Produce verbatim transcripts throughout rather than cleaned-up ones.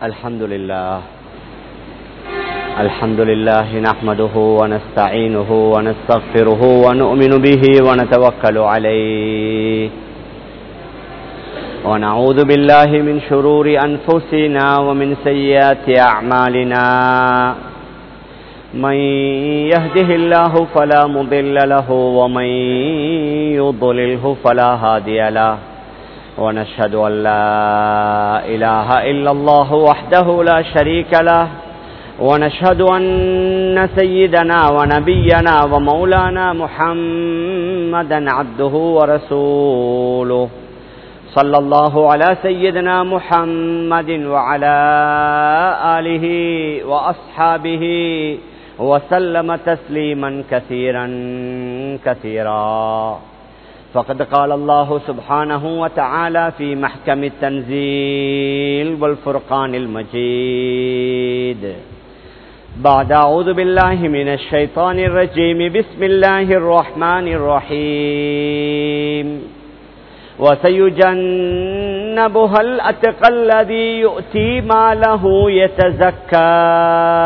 الحمد لله الحمد لله نحمده ونستعينه ونستغفره ونؤمن به ونتوكل عليه ونعوذ بالله من شرور أنفسنا ومن سيئات أعمالنا من يهده الله فلا مضل له ومن يضلله فلا هادي له ونشهد أن لا إله إلا الله وحده لا شريك له ونشهد أن سيدنا ونبينا ومولانا محمدا عبده ورسوله صلى الله على سيدنا محمد وعلى آله وأصحابه وسلم تسليما كثيرا كثيرا فقد قال الله سبحانه وتعالى في محكم التنزيل والفرقان المجيد بعد أعوذ بالله من الشيطان الرجيم بسم الله الرحمن الرحيم وسيجنبها الأتقى الذي يؤتي ماله يتزكى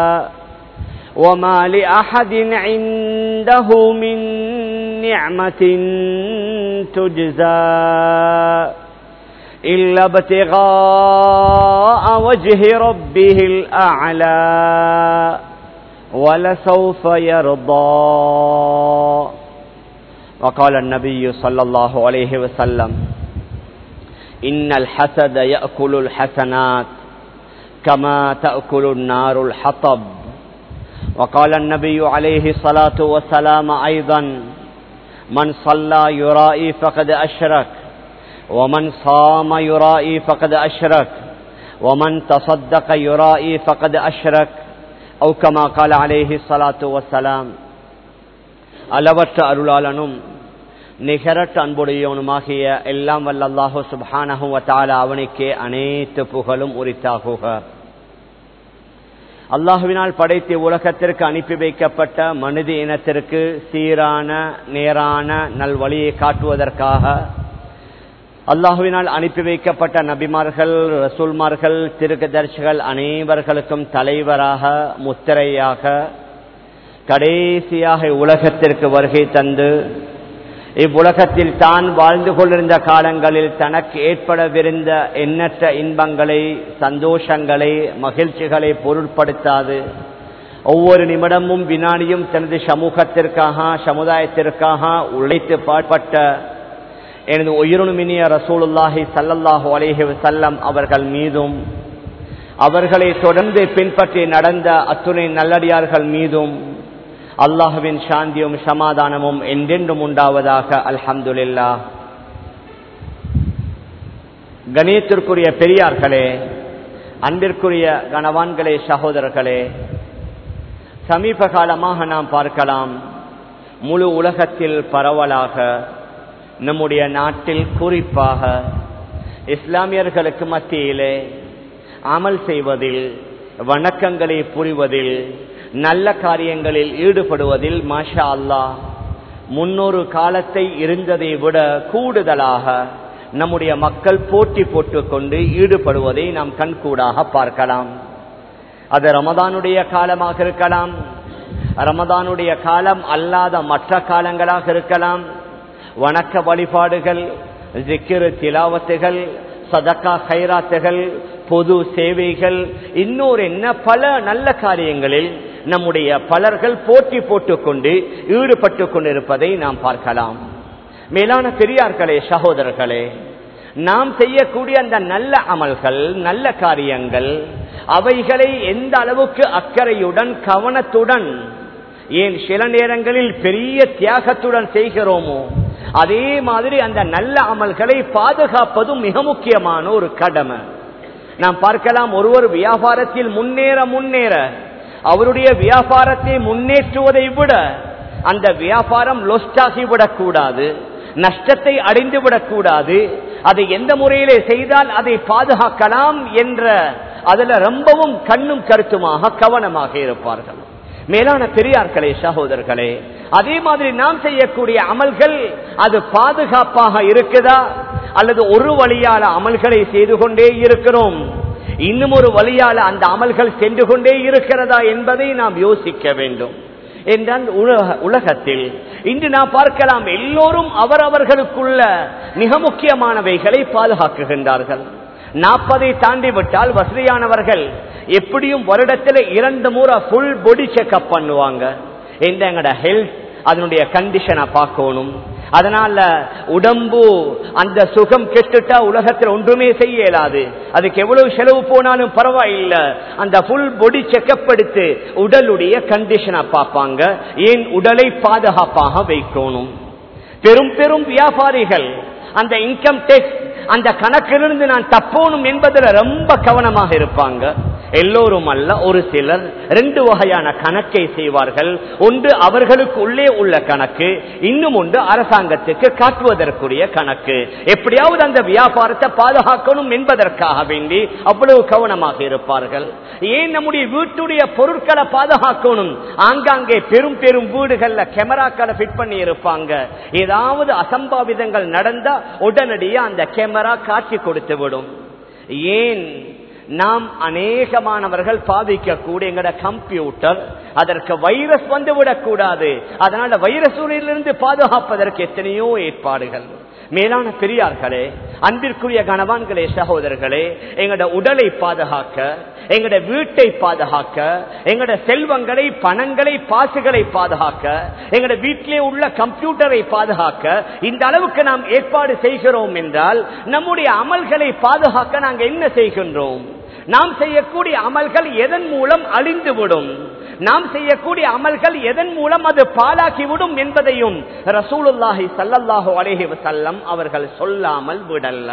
وما لأحد عنده من نعمة تجزى إلا ابتغاء وجه ربه الأعلى ولسوف يرضى. وقال النبي صلى الله عليه وسلم إن الحسد يأكل الحسنات كما تأكل النار الحطب. وقال النبي عليه الصلاة والسلام أيضا من صلى يرائي فقد أشرك ومن صام يرائي فقد أشرك ومن تصدق يرائي فقد أشرك أو كما قال عليه الصلاة والسلام. அளவற்ற அருளாளனும் நிகரற்ற அன்புடையவனுமாகிய எல்லாம் வல்ல அல்லாஹு சுப்ஹானஹு வ தஆலா அவனுக்கே அனைத்து புகழும் உரித்தாகுக. அல்லாஹுவினால் படைத்த உலகத்திற்கு அனுப்பி வைக்கப்பட்ட மனித இனத்திற்கு சீரான நேரான நல்வழியை காட்டுவதற்காக அல்லாஹுவினால் அனுப்பி வைக்கப்பட்ட நபிமார்கள், ரசூல்மார்கள், திருக்கதர்சிகள் அனைவர்களுக்கும் தலைவராக முத்திரையாக கடைசியாக உலகத்திற்கு வருகை தந்து இவ்வுலகத்தில் தான் வாழ்ந்து கொண்டிருந்த காலங்களில் தனக்கு ஏற்படவிருந்த எண்ணற்ற இன்பங்களை, சந்தோஷங்களை, மகிழ்ச்சிகளை பொருட்படுத்தாது ஒவ்வொரு நிமிடமும் வினாடியும் தனது சமூகத்திற்காக சமுதாயத்திற்காக உழைத்து பாடுபட்ட எனது உயிருமினிய ரசூலுல்லாஹி ஸல்லல்லாஹு அலைஹி வஸல்லம் அவர்கள் மீதும் அவர்களை தொடர்ந்து பின்பற்றி நடந்த அத்துணை நல்லடியார்கள் மீதும் அல்லாஹுவின் சாந்தியும் சமாதானமும் என்றென்றும் உண்டாவதாக. அல்ஹம்துலில்லாஹ். கணியத்திற்குரிய பெரியார்களே, அன்பிற்குரிய கணவான்களே, சகோதரர்களே, சமீப காலமாக நாம் பார்க்கலாம் முழு உலகத்தில் பரவலாக நம்முடைய நாட்டில் குறிப்பாக இஸ்லாமியர்களுக்கு மத்தியிலே அமல் செய்வதில், வணக்கங்களை புரிவதில், நல்ல காரியங்களில் ஈடுபடுவதில் மாஷா அல்லாஹ் முன்னொரு காலத்தை இருந்ததை விட கூடுதலாக நம்முடைய மக்கள் போட்டி போட்டுக் கொண்டு ஈடுபடுவதை நாம் கண்கூடாக பார்க்கலாம். அது ரமதானுடைய காலமாக இருக்கலாம், ரமதானுடைய காலம் அல்லாத மற்ற காலங்களாக இருக்கலாம். வணக்க வழிபாடுகள், ஜிக்ர் திலாவத்துகள், சதக்கா கைராத்துகள், பொது சேவைகள், இன்னொரு என்ன பல நல்ல காரியங்களில் நம்முடைய பலர்கள் போட்டி போட்டுக் கொண்டு ஈடுபட்டு கொண்டிருப்பதை நாம் பார்க்கலாம். மேலான பெரியார்களே, சகோதரர்களே, நாம் செய்யக்கூடிய அந்த நல்ல அமல்கள், நல்ல காரியங்கள், அவைகளை எந்த அளவுக்கு அக்கறையுடன் கவனத்துடன், ஏன் சில நேரங்களில் பெரிய தியாகத்துடன் செய்கிறோமோ அதே மாதிரி அந்த நல்ல அமல்களை பாதுகாப்பதும் மிக முக்கியமான ஒரு கடமை. நாம் பார்க்கலாம், ஒருவர் வியாபாரத்தில் முன்னேற முன்னேற அவருடைய வியாபாரத்தை முன்னேற்றுவதை விட அந்த வியாபாரம் லொஸ்டாகிவிடக் கூடாது, நஷ்டத்தை அடைந்து விடக்கூடாது, அதை எந்த முறையிலே செய்தால் அதை பாதுகாக்கலாம் என்ற அதுல ரொம்பவும் கண்ணும் கருத்துமாக கவனமாக இருப்பார்கள். மேலான பெரியார்களே, சகோதரர்களே, அதே மாதிரி நாம் செய்யக்கூடிய அமல்கள் அது பாதுகாப்பாக இருக்குதா அல்லது ஒரு வழியால அமல்களை செய்து கொண்டே இருக்கிறோம். இன்னும் ஒரு வழியால அந்த அமல்கள் சென்று கொண்டே இருக்கிறதா என்பதை நாம் யோசிக்க வேண்டும். என்றால் உலகத்தில் இன்று நாம் பார்க்கலாம், எல்லோரும் அவரவர்களுக்குள்ள மிக முக்கியமானவைகளை பாதுகாக்குகின்றார்கள். நாற்பதை தாண்டி விட்டால் வசதியானவர்கள் எப்படியும் வருடத்தில் இரண்டு முறை ஃபுல் பாடி செக்அப் பண்ணுவாங்க. எங்களோட ஹெல்த் அதனுடைய கண்டிஷனை பார்க்கணும். அதனால உடம்பு அந்த சுகம் கெட்டுட்டா உலகத்தில் ஒன்றுமே செய்ய இயலாது. அதுக்கு எவ்வளவு செலவு போனாலும் பரவாயில்லை, அந்த ஃபுல் பாடி செக்அப் எடுத்து உடலுடைய கண்டிஷனை பார்ப்பாங்க. ஏன் உடலை பாதுகாப்பாக வைக்கணும். பெரும் பெரும் வியாபாரிகள் அந்த இன்கம் டேக்ஸ் அந்த கணக்கிலிருந்து நான் தப்போனும் என்பதில் ரொம்ப கவனமாக இருப்பாங்க. எல்லோரும் அல்ல, ஒரு சிலர் ரெண்டு வகையான கணக்கை செய்வார்கள். ஒன்று அவர்களுக்கு உள்ளே உள்ள கணக்கு, இன்னும் ஒன்று அரசாங்கத்துக்கு காட்டுவதற்குரிய கணக்கு. எப்படியாவது அந்த வியாபாரத்தை பாதுகாக்கணும் என்பதற்காக வேண்டி அவ்வளவு கவனமாக இருப்பார்கள். ஏன் நம்முடைய வீட்டுடைய பொருட்களை பாதுகாக்கணும். ஆங்காங்கே பெரும் பெரும் வீடுகள்ல கேமராக்களை ஃபிட் பண்ணி இருப்பாங்க. ஏதாவது அசம்பாவிதங்கள் நடந்தா உடனடியாக அந்த கேமரா காட்சி கொடுத்து விடும். ஏன் நாம் அநேகமானவர்கள் பாதிக்கக்கூடிய எங்கட கம்ப்யூட்டர் அதற்கு வைரஸ் வந்து விடக்கூடாது. அதனால வைரஸிலிருந்து பாதுகாப்பதற்கு எத்தனையோ ஏற்பாடுகள். மேலான பெரியார்களே, அன்பிற்குரிய கணவான்களே, சகோதரர்களே, எங்கட உடலை பாதுகாக்க, எங்கட வீட்டை பாதுகாக்க, எங்கட செல்வங்களை பணங்களை பாசுகளை பாதுகாக்க, எங்கட வீட்டிலே உள்ள கம்ப்யூட்டரை பாதுகாக்க இந்த அளவுக்கு நாம் ஏற்பாடு செய்கிறோம் என்றால் நம்முடைய அமல்களை பாதுகாக்க நாங்கள் என்ன செய்கின்றோம்? நாம் செய்யக்கூடிய அமல்கள் எதன் மூலம் அழிந்துவிடும், நாம் செய்யக்கூடிய அமல்கள் எதன் மூலம் அது பாழாக்கிவிடும் என்பதையும் ரசூலுல்லாஹி ஸல்லல்லாஹு அலைஹி வஸல்லம் அவர்கள் சொல்லாமல் விடல்ல.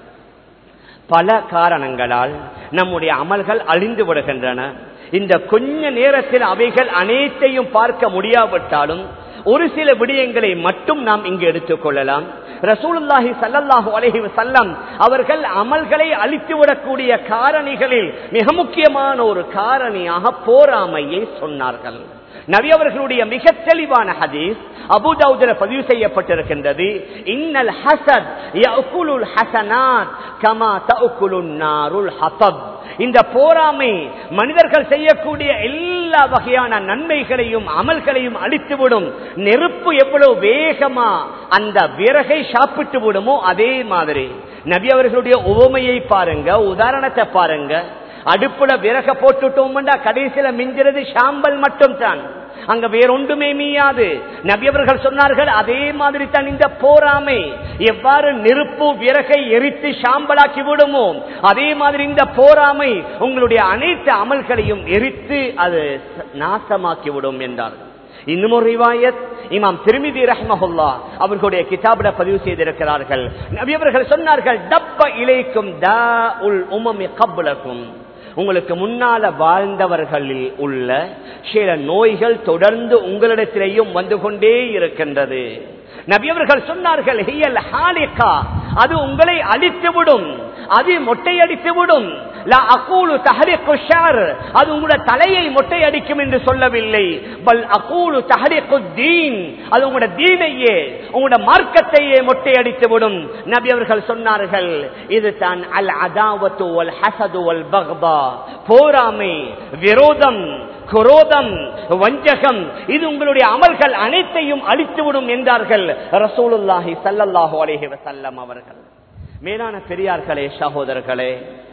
பல காரணங்களால் நம்முடைய அமல்கள் அழிந்து விடுகின்றன. இந்த கொஞ்ச நேரத்தில் அவைகள் அனைத்தையும் பார்க்க முடியாவிட்டாலும் ஒரு சில விடயங்களை மட்டும் நாம் இங்கு எடுத்துக் கொள்ளலாம். ரசூலுல்லாஹி ஸல்லல்லாஹு அலைஹி வஸல்லம் அவர்கள் அமல்களை அழித்துவிடக்கூடிய காரணிகளில் மிக முக்கியமான ஒரு காரணியாக போராமையை சொன்னார்கள். நபி அவர்களுடைய மிக தெளிவான ஹதீஸ் அபூ தாவூதுல பதிவு செய்யப்பட்டிருக்கின்றது. இன்னல் ஹஸத் யஅகுலுல் ஹஸனாத் கமா தஅகுலுன் நாருல் ஹதப். இந்த போராமை மனிதர்கள் செய்யக்கூடிய எல்லா வகையான நன்மைகளையும் அமல்களையும் அழித்துவிடும். நெருப்பு எவ்வளவு வேகமா அந்த விறகை சாப்பிட்டு விடுமோ அதே மாதிரி நபி அவர்களுடைய உவமையை பாருங்க, உதாரணத்தை பாருங்க. அடுப்புல விறக போட்டுட்டோம்னா கடைசியில மிஞ்சிறது சாம்பல் மட்டும் தான், அங்க வேறொன்றுமே மீயாது. நபி அவர்கள் சொன்னார்கள், அதே மாதிரி தான் இந்த போராமை எவ்வாறு நெருப்பு விறகை எரித்து சாம்பலாக்கி விடுமோ அதே மாதிரி இந்த போராமை உங்களுடைய அனைத்து அமல்களையும் எரித்து அது நாசமாக்கி விடும் என்றார். இன்னும் ஒரு ரிவாயத் இமாம் திர்மிதி ரஹ்மஹுல்லாஹ் அவர்களுடைய கிதாபில பதிவு செய்திருக்கிறார்கள். நபி அவர்கள் சொன்னார்கள், தப்ப இலைக்கும் தாஉல் உமமி கப்லக்கும். உங்களுக்கு முன்னால வாழ்ந்தவர்களில் உள்ள சில நோய்கள் தொடர்ந்து உங்களிடத்திலேயும் வந்து கொண்டே இருக்கின்றது. நபி அவர்கள் சொன்னார்கள், ஹியல் ஹாலிகா, அது உங்களை அழித்துவிடும், அது மொட்டையடித்துவிடும். லா அகூலு தஹரிகு ஷர், அது உங்களுடைய தலையை மொட்டையடிக்கும் என்று சொல்லவில்லை. பல் அகூலு தஹரிகு தீன், அது உங்களுடைய தீனையே உங்களுடைய மார்க்கத்தையே மொட்டையடித்துவிடும். நபி அவர்கள் சொன்னார்கள், இது தான் அல் அதாவத்து வல் ஹஸது வல் பக்தா, போராமை, விரோதம், குரோதம், வஞ்சகம், இது உங்களுடைய அமல்கள் அனைத்தையும் அழித்துவிடும் என்றார்கள் ரசூலுல்லாஹி ஸல்லல்லாஹு அலைஹி வஸல்லம் அவர்கள். மேலான பெரியார்களே, சகோதரர்களே,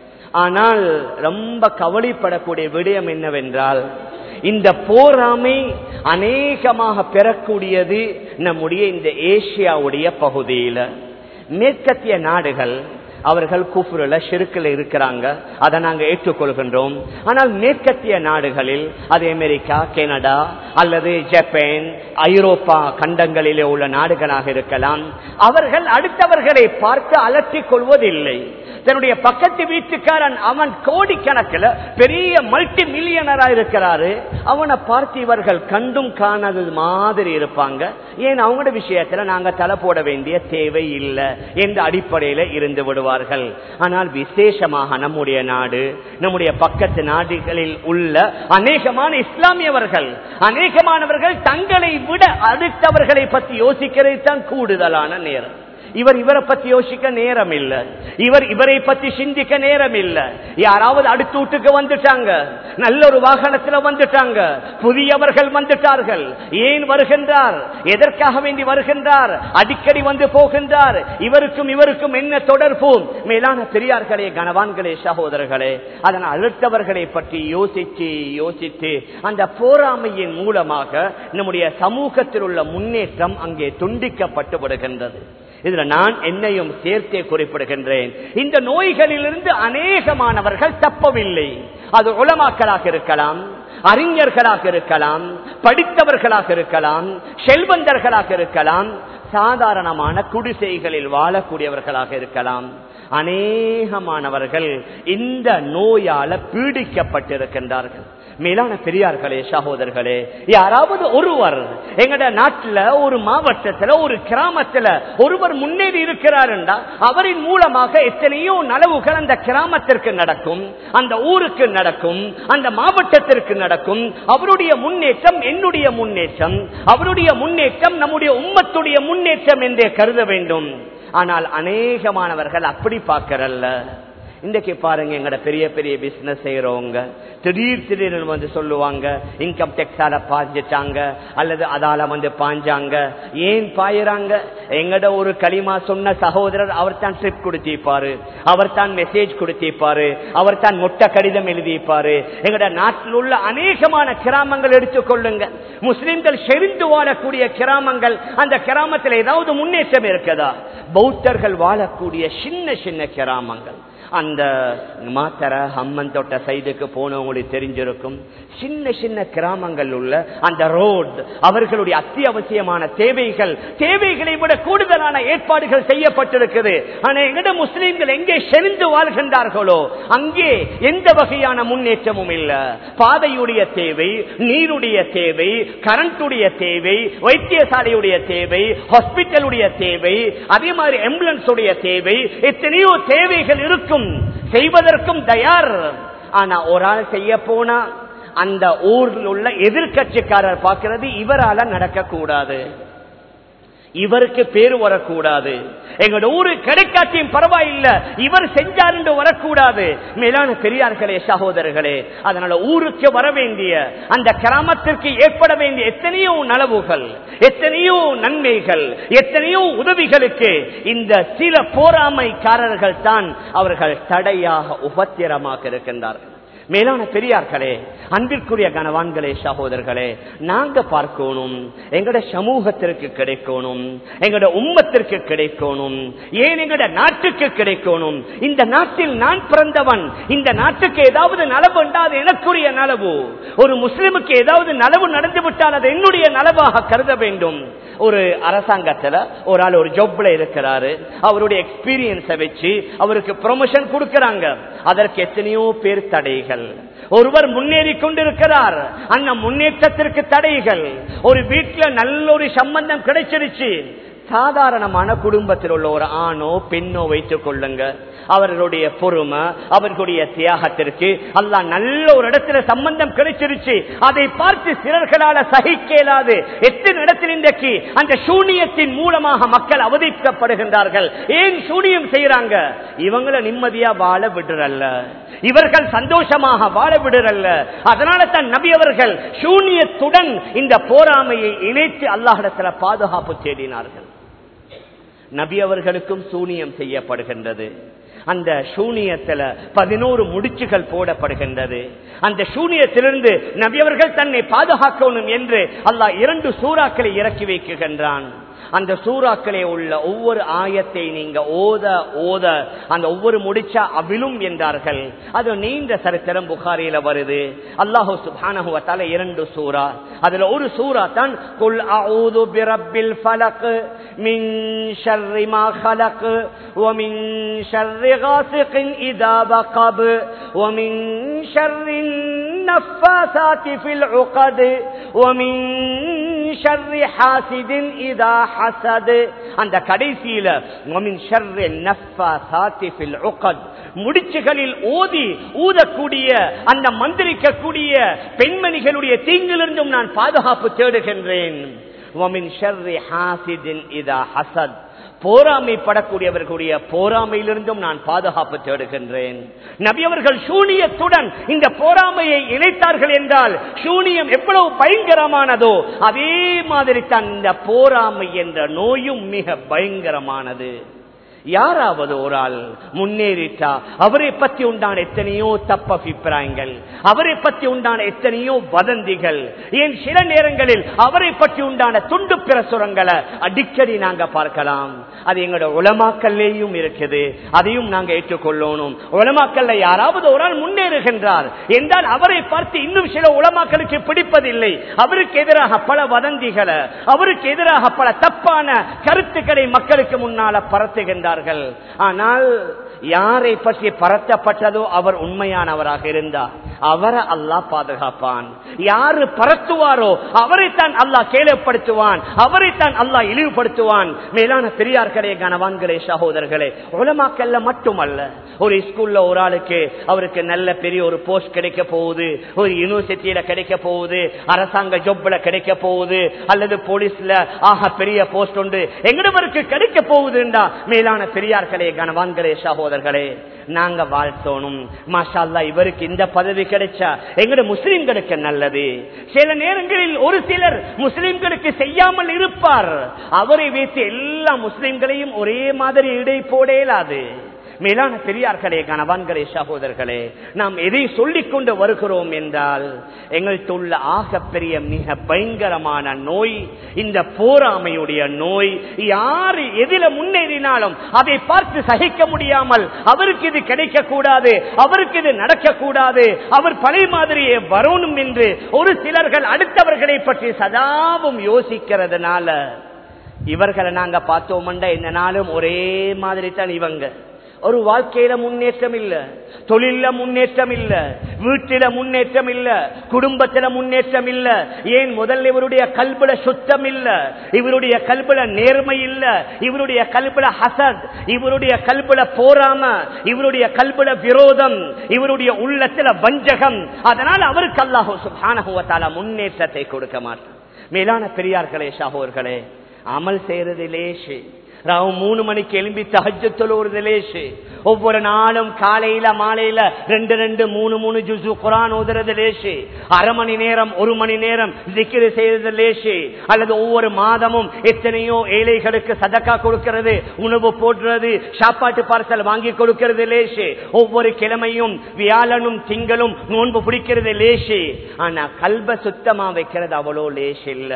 ஆனால் ரொம்ப கவலைப்படக்கூடிய விடயம் என்னவென்றால், இந்த போராமை அநேகமாக பெறக்கூடியது நம்முடைய இந்த ஏசியாவுடைய பகுதியில. மேற்கத்திய நாடுகள் அவர்கள் குஃப்ருல ஷிர்க்ல இருக்கிறாங்க, அதை நாங்கள் ஏற்றுக்கொள்கின்றோம். ஆனால் மேற்கத்திய நாடுகளில், அது அமெரிக்கா, கனடா அல்லது ஜப்பான், ஐரோப்பா கண்டங்களிலே உள்ள நாடுகளாக இருக்கலாம், அவர்கள் அடுத்தவர்களை பார்த்து அலற்றிக் கொள்வதில்லை. தன்னுடைய பக்கத்து வீட்டுக்காரன் அவன் கோடிக்கணக்கில் பெரிய மல்டி மில்லியனரா இருக்கிறாரு, அவனை பார்த்து இவர்கள் கண்டும் காணாதது மாதிரி இருப்பாங்க. ஏன் அவங்களோட விஷயத்துல நாங்க தலை போட வேண்டிய தேவை இல்லை என்ற அடிப்படையில இருந்து விடுவார்கள். ஆனால் விசேஷமாக நம்முடைய நாடு, நம்முடைய பக்கத்து நாடுகளில் உள்ள அநேகமான இஸ்லாமியவர்கள், அநேகமானவர்கள் தங்களை விட அடுத்தவர்களை பற்றி யோசிக்கிறது தான் கூடுதலான நேரம். இவர் இவரை பத்தி யோசிக்க நேரம் இல்ல, இவர் இவரை பத்தி சிந்திக்க நேரம் இல்ல. யாராவது அடுத்த வீட்டுக்கு வந்துட்டாங்க, நல்ல ஒரு வாகனத்துல வந்துட்டாங்க, புதியவர்கள் வந்துட்டார்கள். ஏன் வருகின்றார், எதற்காக வேண்டி வருகின்றார், அடிக்கடி வந்து போகின்றார், இவருக்கும் இவருக்கும் என்ன தொடர்பு? மேலான பெரியார்களே, கனவான்களே, சகோதரர்களே, அதனால் அடுத்தவர்களை பற்றி யோசிச்சு யோசித்து அந்த போராமையின் மூலமாக நம்முடைய சமூகத்தில் உள்ள முன்னேற்றம் அங்கே துண்டிக்கப்பட்டு விடுகின்றது. இதுல நான் என்னையும் சேர்த்தே குறிப்பிடுகின்றேன். இந்த நோய்களிலிருந்து அநேகமானவர்கள் தப்பவில்லை. அது உலமாக்களாக இருக்கலாம், அறிஞர்களாக இருக்கலாம், படித்தவர்களாக இருக்கலாம், செல்வந்தர்களாக இருக்கலாம், சாதாரணமான குடிசைகளில் வாழக்கூடியவர்களாக இருக்கலாம். அநேகமானவர்கள் இந்த நோயால பீடிக்கப்பட்டிருக்கின்றார்கள். மேலான பெரியார்களே, சகோதரர்களே, யாராவது ஒருவர் எங்கட நாட்டில் ஒரு மாவட்டத்தில் ஒரு கிராமத்தில் ஒருவர் முன்னேறி இருக்கிறார் என்றால் அவரின் மூலமாக எத்தனையோ நலவுகள் அந்த கிராமத்திற்கு நடக்கும், அந்த ஊருக்கு நடக்கும், அந்த மாவட்டத்திற்கு நடக்கும். அவருடைய முன்னேற்றம் என்னுடைய முன்னேற்றம், அவருடைய முன்னேற்றம் நம்முடைய உம்மத்துடைய முன்னேற்றம் என்றே கருத வேண்டும். ஆனால் அநேகமானவர்கள் அப்படி பார்க்கறல்ல. இன்றைக்கு பாருங்க, எங்கட பெரிய பெரிய பிசினஸ் செய்யறவங்க திடீர் திடீர்னு வந்து சொல்லுவாங்க, இன்கம் டேக்ஸால பாஞ்சிட்டாங்க அல்லது அதால வந்து பாஞ்சாங்க. ஏன் பாயிறாங்க? எங்கட ஒரு களிமா சொன்ன சகோதரர் அவர் தான் ட்ரிப் கொடுத்திருப்பாரு, அவர் தான் மெசேஜ் கொடுத்திருப்பாரு, அவர் தான் மொட்டை கடிதம் எழுதியிருப்பாரு. எங்கட நாட்டில் உள்ள அநேகமான கிராமங்கள் எடுத்துக்கொள்ளுங்க, முஸ்லிம்கள் செறிந்து வாழக்கூடிய கிராமங்கள். அந்த கிராமத்தில் ஏதாவது முன்னேற்றம் இருக்குதா? பௌத்தர்கள் வாழக்கூடிய சின்ன சின்ன கிராமங்கள். அந்த மாத்தர ஹம்மன் தொட்ட சைடுக்கு போனவங்களுக்கு தெரிஞ்சிருக்கும். சின்ன சின்ன கிராமங்கள் உள்ள அந்த ரோட், அவர்களுடைய அத்தியாவசியமான தேவைகள் தேவைகளை விட கூடுதலான ஏற்பாடுகள் செய்யப்பட்டிருக்குது. ஆனா எங்கட முஸ்லிம்கள் எங்கே செறிந்து வாழ்கின்றார்களோ அங்கே எந்த வகையான முன்னேற்றமும் இல்ல. பாதையுடைய தேவை, நீருடைய தேவை, கரண்டுடைய தேவை, வைத்தியசாலையுடைய தேவை, ஹாஸ்பிட்டலுடைய தேவை, அதே மாதிரி ஆம்புலன்ஸ் உடைய தேவை, எத்தனையோ தேவைகள் இருக்கும், செய்வதற்கும் தயார். ஆனா ஒரு ஆள் செய்ய போனா அந்த ஊரில் உள்ள எதிர்கட்சிக்காரர் பார்க்கிறது, இவரால நடக்க கூடாது, இவருக்கு பேரு வரக்கூடாது, எங்களோட ஊரு கிடைக்காட்டியும் பரவாயில்ல, இவர் செஞ்சார் என்று வரக்கூடாது. மேலான பெரியார்களே, சகோதரர்களே, அதனால ஊருக்கு வர வேண்டிய, அந்த கிராமத்திற்கு ஏற்பட வேண்டிய எத்தனையோ நலவுகள், எத்தனையோ நன்மைகள், எத்தனையோ உதவிகளுக்கு இந்த சில போராமைக்காரர்கள் தான் அவர்கள் தடையாக உபத்திரமாக இருக்கின்றார்கள். மேலான பெரியார்களே, அன்பிற்குரிய கனவான்களே, சகோதரர்களே, நாங்க பார்க்கணும், எங்கட சமூகத்திற்கு கிடைக்கணும், எங்கட உம்மத்திற்கு கிடைக்கணும், ஏன் எங்கட நாட்டுக்கு கிடைக்கணும். இந்த நாட்டில் நான் பிறந்தவன், இந்த நாட்டுக்கு ஏதாவது நலவு என்றால் எனக்குரிய நலவு. ஒரு முஸ்லிமுக்கு ஏதாவது நலவு நடந்து விட்டால் அது என்னுடைய நலவாக கருத வேண்டும். ஒரு அரசாங்கத்துல ஒரு ஆள் ஒரு ஜாப்ல இருக்கிறாரு, அவருடைய எக்ஸ்பீரியன்ஸை வச்சு அவருக்கு ப்ரொமோஷன் கொடுக்கறாங்க, அதற்கு எத்தனையோ பேர் தடைகள். ஒருவர் முன்னேறி கொண்டிருக்கிறார், அந்த முன்னேற்றத்திற்கு தடைகள். ஒரு வீட்டுல நல்ல ஒரு சம்பந்தம் கிடைச்சிருச்சு, சாதாரணமான குடும்பத்தில் உள்ள ஒரு ஆணோ பெண்ணோ வைத்துக் கொள்ளுங்க, அவர்களுடைய பொறுமை, அவர்களுடைய தியாகத்திற்கு அல்லாஹ் நல்ல ஒரு இடத்துல சம்பந்தம் கிடைச்சிருச்சு, அதை பார்த்து சிலர்களால சகிக்க இயலாது. எத்தனை இடத்தில் இன்றைக்கு அந்த சூனியத்தின் மூலமாக மக்கள் அவதிக்கப்படுகின்றார்கள். ஏன் சூனியம் செய்யறாங்க? இவங்களை நிம்மதியா வாழ விடுறல்ல, இவர்கள் சந்தோஷமாக வாழ விடுறல்ல. அதனால தான் நபி அவர்கள் சூனியத்துடன் இந்த போராமையை இணைத்து அல்லாஹ்விடத்தில் பாதுகாப்பு தேடினார்கள். நபி அவர்களுக்கும் சூனியம் செய்யப்படுகின்றது. அந்த சூனியத்துல பதினோரு முடிச்சுகள் போடப்படுகின்றது. அந்த சூனியத்திலிருந்து நபி அவர்கள் தன்னை பாதுகாக்கணும் என்று அல்லாஹ் இரண்டு சூறாக்களை இறக்கி வைக்கின்றான். அந்த சூறாக்களே உள்ள ஒவ்வொரு ஆயத்தை நீங்க ஓத ஓத அந்த ஒவ்வொரு முடிச்சா அவிழும் என்றார்கள். அது நீண்ட சரித்திரம் புகாரியில வருது. அல்லாஹு சுப்ஹானஹு வ தஆலா இரண்டு சூரா, அதுல ஒரு சூரா தான் குல் அஊது பிரப்பில் ஃபலக் மின் ஷர்ரி மா خلق ومن شر غاسق إذا وقب ومن شر النفاثات في العقد ومن شر حاسد إذا حسد. அந்த கடைசியில ومن شر النفاثات في العقد, முடிச்சுகளில் ஓதி ஊதக்கூடிய அந்த மந்திரிக்கக்கூடிய பெண்மணிகளுடைய தீங்கிலிருந்தும் நான் பாதுகாப்பு தேடுகின்றேன். ومن شر حاسد إذا حسد, போராமைப்படக்கூடியவர்களுடைய போராமையிலிருந்தும் நான் பாதுகாப்பு தேடுகின்றேன். நபி அவர்கள் சூனியத்துடன் இந்த போராமையை இணைத்தார்கள் என்றால் சூனியம் எவ்வளவு பயங்கரமானதோ அதே மாதிரி தான் இந்த போராமை என்ற நோயும் மிக பயங்கரமானது. யாராவது ஒரு ஆள் முன்னேறிட்டா அவரை பற்றி உண்டான எத்தனையோ தப்ப அபிப்பிராயங்கள், அவரை பற்றி உண்டான எத்தனையோ வதந்திகள், ஏன் சில நேரங்களில் அவரை பற்றி உண்டான துண்டு பிரசுரங்களை அடிக்கடி நாங்க பார்க்கலாம். அது எங்களோட உலமாக்கல்லேயும் இருக்குது, அதையும் நாங்க ஏற்றுக்கொள்ளணும். உலமாக்கல்ல யாராவது ஒரு ஆள் முன்னேறுகின்றார் என்றால் அவரை பார்த்து இன்னும் சில உலமாக்களுக்கு பிடிப்பதில்லை. அவருக்கு எதிராக பல வதந்திகளை, அவருக்கு எதிராக பல தப்பான கருத்துக்களை மக்களுக்கு முன்னால பரத்துகின்றார். ஆனால் யாரை பற்றி பரத்தப்பட்டதோ அவர் உண்மையானவராக இருந்தார் அவரை அல்லாஹ் பாதுகாப்பான். யாரு பரத்துவாரோ அவரைத்தான் அல்லாஹ் கேள்விப்படுத்துவான், அவரைத்தான் அல்லாஹ் இழிவுபடுத்துவான். மேலான பெரியார்களே, கனவான்களே, சகோதரர்களே, உலமாக்கல்ல மட்டுமல்ல, ஒரு ஸ்கூல்ல ஒரு ஆளுக்கு அவருக்கு நல்ல பெரிய ஒரு போஸ்ட் கிடைக்க போகுது, ஒரு யூனிவர்சிட்டியில கிடைக்க போகுது, அரசாங்க ஜாப்ல கிடைக்க போகுது, அல்லது போலீஸ்ல ஆக பெரிய போஸ்ட் உண்டு எங்கடவருக்கு கிடைக்க போகுதுண்டா, மேலான பெரியார்களே, கனவான்களே, சகோதரர்களே, நாங்க வாழ்த்தோனும். மாஷா அல்லாஹ் இவருக்கு இந்த பதவி கிடைச்சா எங்கட முஸ்லிம்களுக்கு நல்லது. சில நேரங்களில் ஒரு சிலர் முஸ்லிம்களுக்கு செய்யாமல் இருப்பார், அவரை வைத்து எல்லா முஸ்லிம்களையும் ஒரே மாதிரி இடை போடலாது. மேலான பெரியார்களே, கணவான்களே, சகோதரர்களே, நாம் எதை சொல்லிக் கொண்டு வருகிறோம் என்றால் எங்கள்கிட்ட உள்ள ஆகப்பெரிய மிக பயங்கரமான நோய் இந்த போராமையுடைய நோய். யாரு எதில முன்னேறினாலும் அதை பார்த்து சகிக்க முடியாமல் அவருக்கு இது கிடைக்க கூடாது, அவருக்கு இது நடக்க கூடாது, அவர் பழைய மாதிரியே வரணும் என்று ஒரு சிலர்கள் அடுத்தவர்களை பற்றி சதாவும் யோசிக்கிறதுனால இவர்களை நாங்க பார்த்தோம்டா இந்த நாளும் ஒரே மாதிரி தான். இவங்க ஒரு வாழ்க்கையில முன்னேற்றம் இல்ல, தொழில முன்னேற்றம் இல்ல, வீட்டில முன்னேற்றம் இல்ல, குடும்பத்தில முன்னேற்றம் இல்ல. ஏன்? முதல்ல இவருடைய கல்புல சுத்தம் இல்ல, இவருடைய கல்புல நேர்மை இல்ல, இவருடைய கல்புல ஹசத், இவருடைய கல்புல போராம, இவருடைய கல்புல விரோதம், இவருடைய உள்ளத்துல வஞ்சகம். அதனால் அவருக்கு அல்லாஹ் சுப்ஹானஹு வ தஆலா முன்னேற்றத்தை கொடுக்க மாட்டார். மேலான பெரியார்களே, சகோதரர்களே, அமல் செய்யறது லேசு. ராவு மூணு மணிக்கு எழும்பி தஹஜ்ஜத் தொழுவது லேசு. ஒவ்வொரு நாளும் காலையில மாலையில ரெண்டு ரெண்டு மூணு மூணு ஜுஸு குர்ஆன் ஓதுறது லேசு. அரை மணி நேரம் ஒரு மணி நேரம் zikr செய்யறது லேசு. அல்லது ஒவ்வொரு மாதமும் எத்தனையோ ஏழைகளுக்கு சதக்கா கொடுக்கிறது, உணவு போடுறது, சாப்பாட்டு பார்சல் வாங்கி கொடுக்கிறது லேசு. ஒவ்வொரு கிழமையும் வியாழனும் திங்களும் நோன்பு பிடிக்கிறது லேசு. ஆனா கல்ப சுத்தமா வைக்கிறது அவ்வளோ லேசு இல்ல.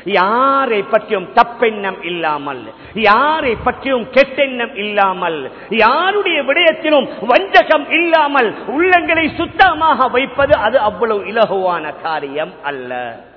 யாரை பற்றியும் தப்பெண்ணம் இல்லாமல், யாரை பற்றியும் கெட்டெண்ணம் இல்லாமல், யாருடைய விடயத்திலும் வஞ்சகம் இல்லாமல் உள்ளங்களை சுத்தமாக வைப்பது அது அவ்வளவு இலகுவான காரியம் அல்ல.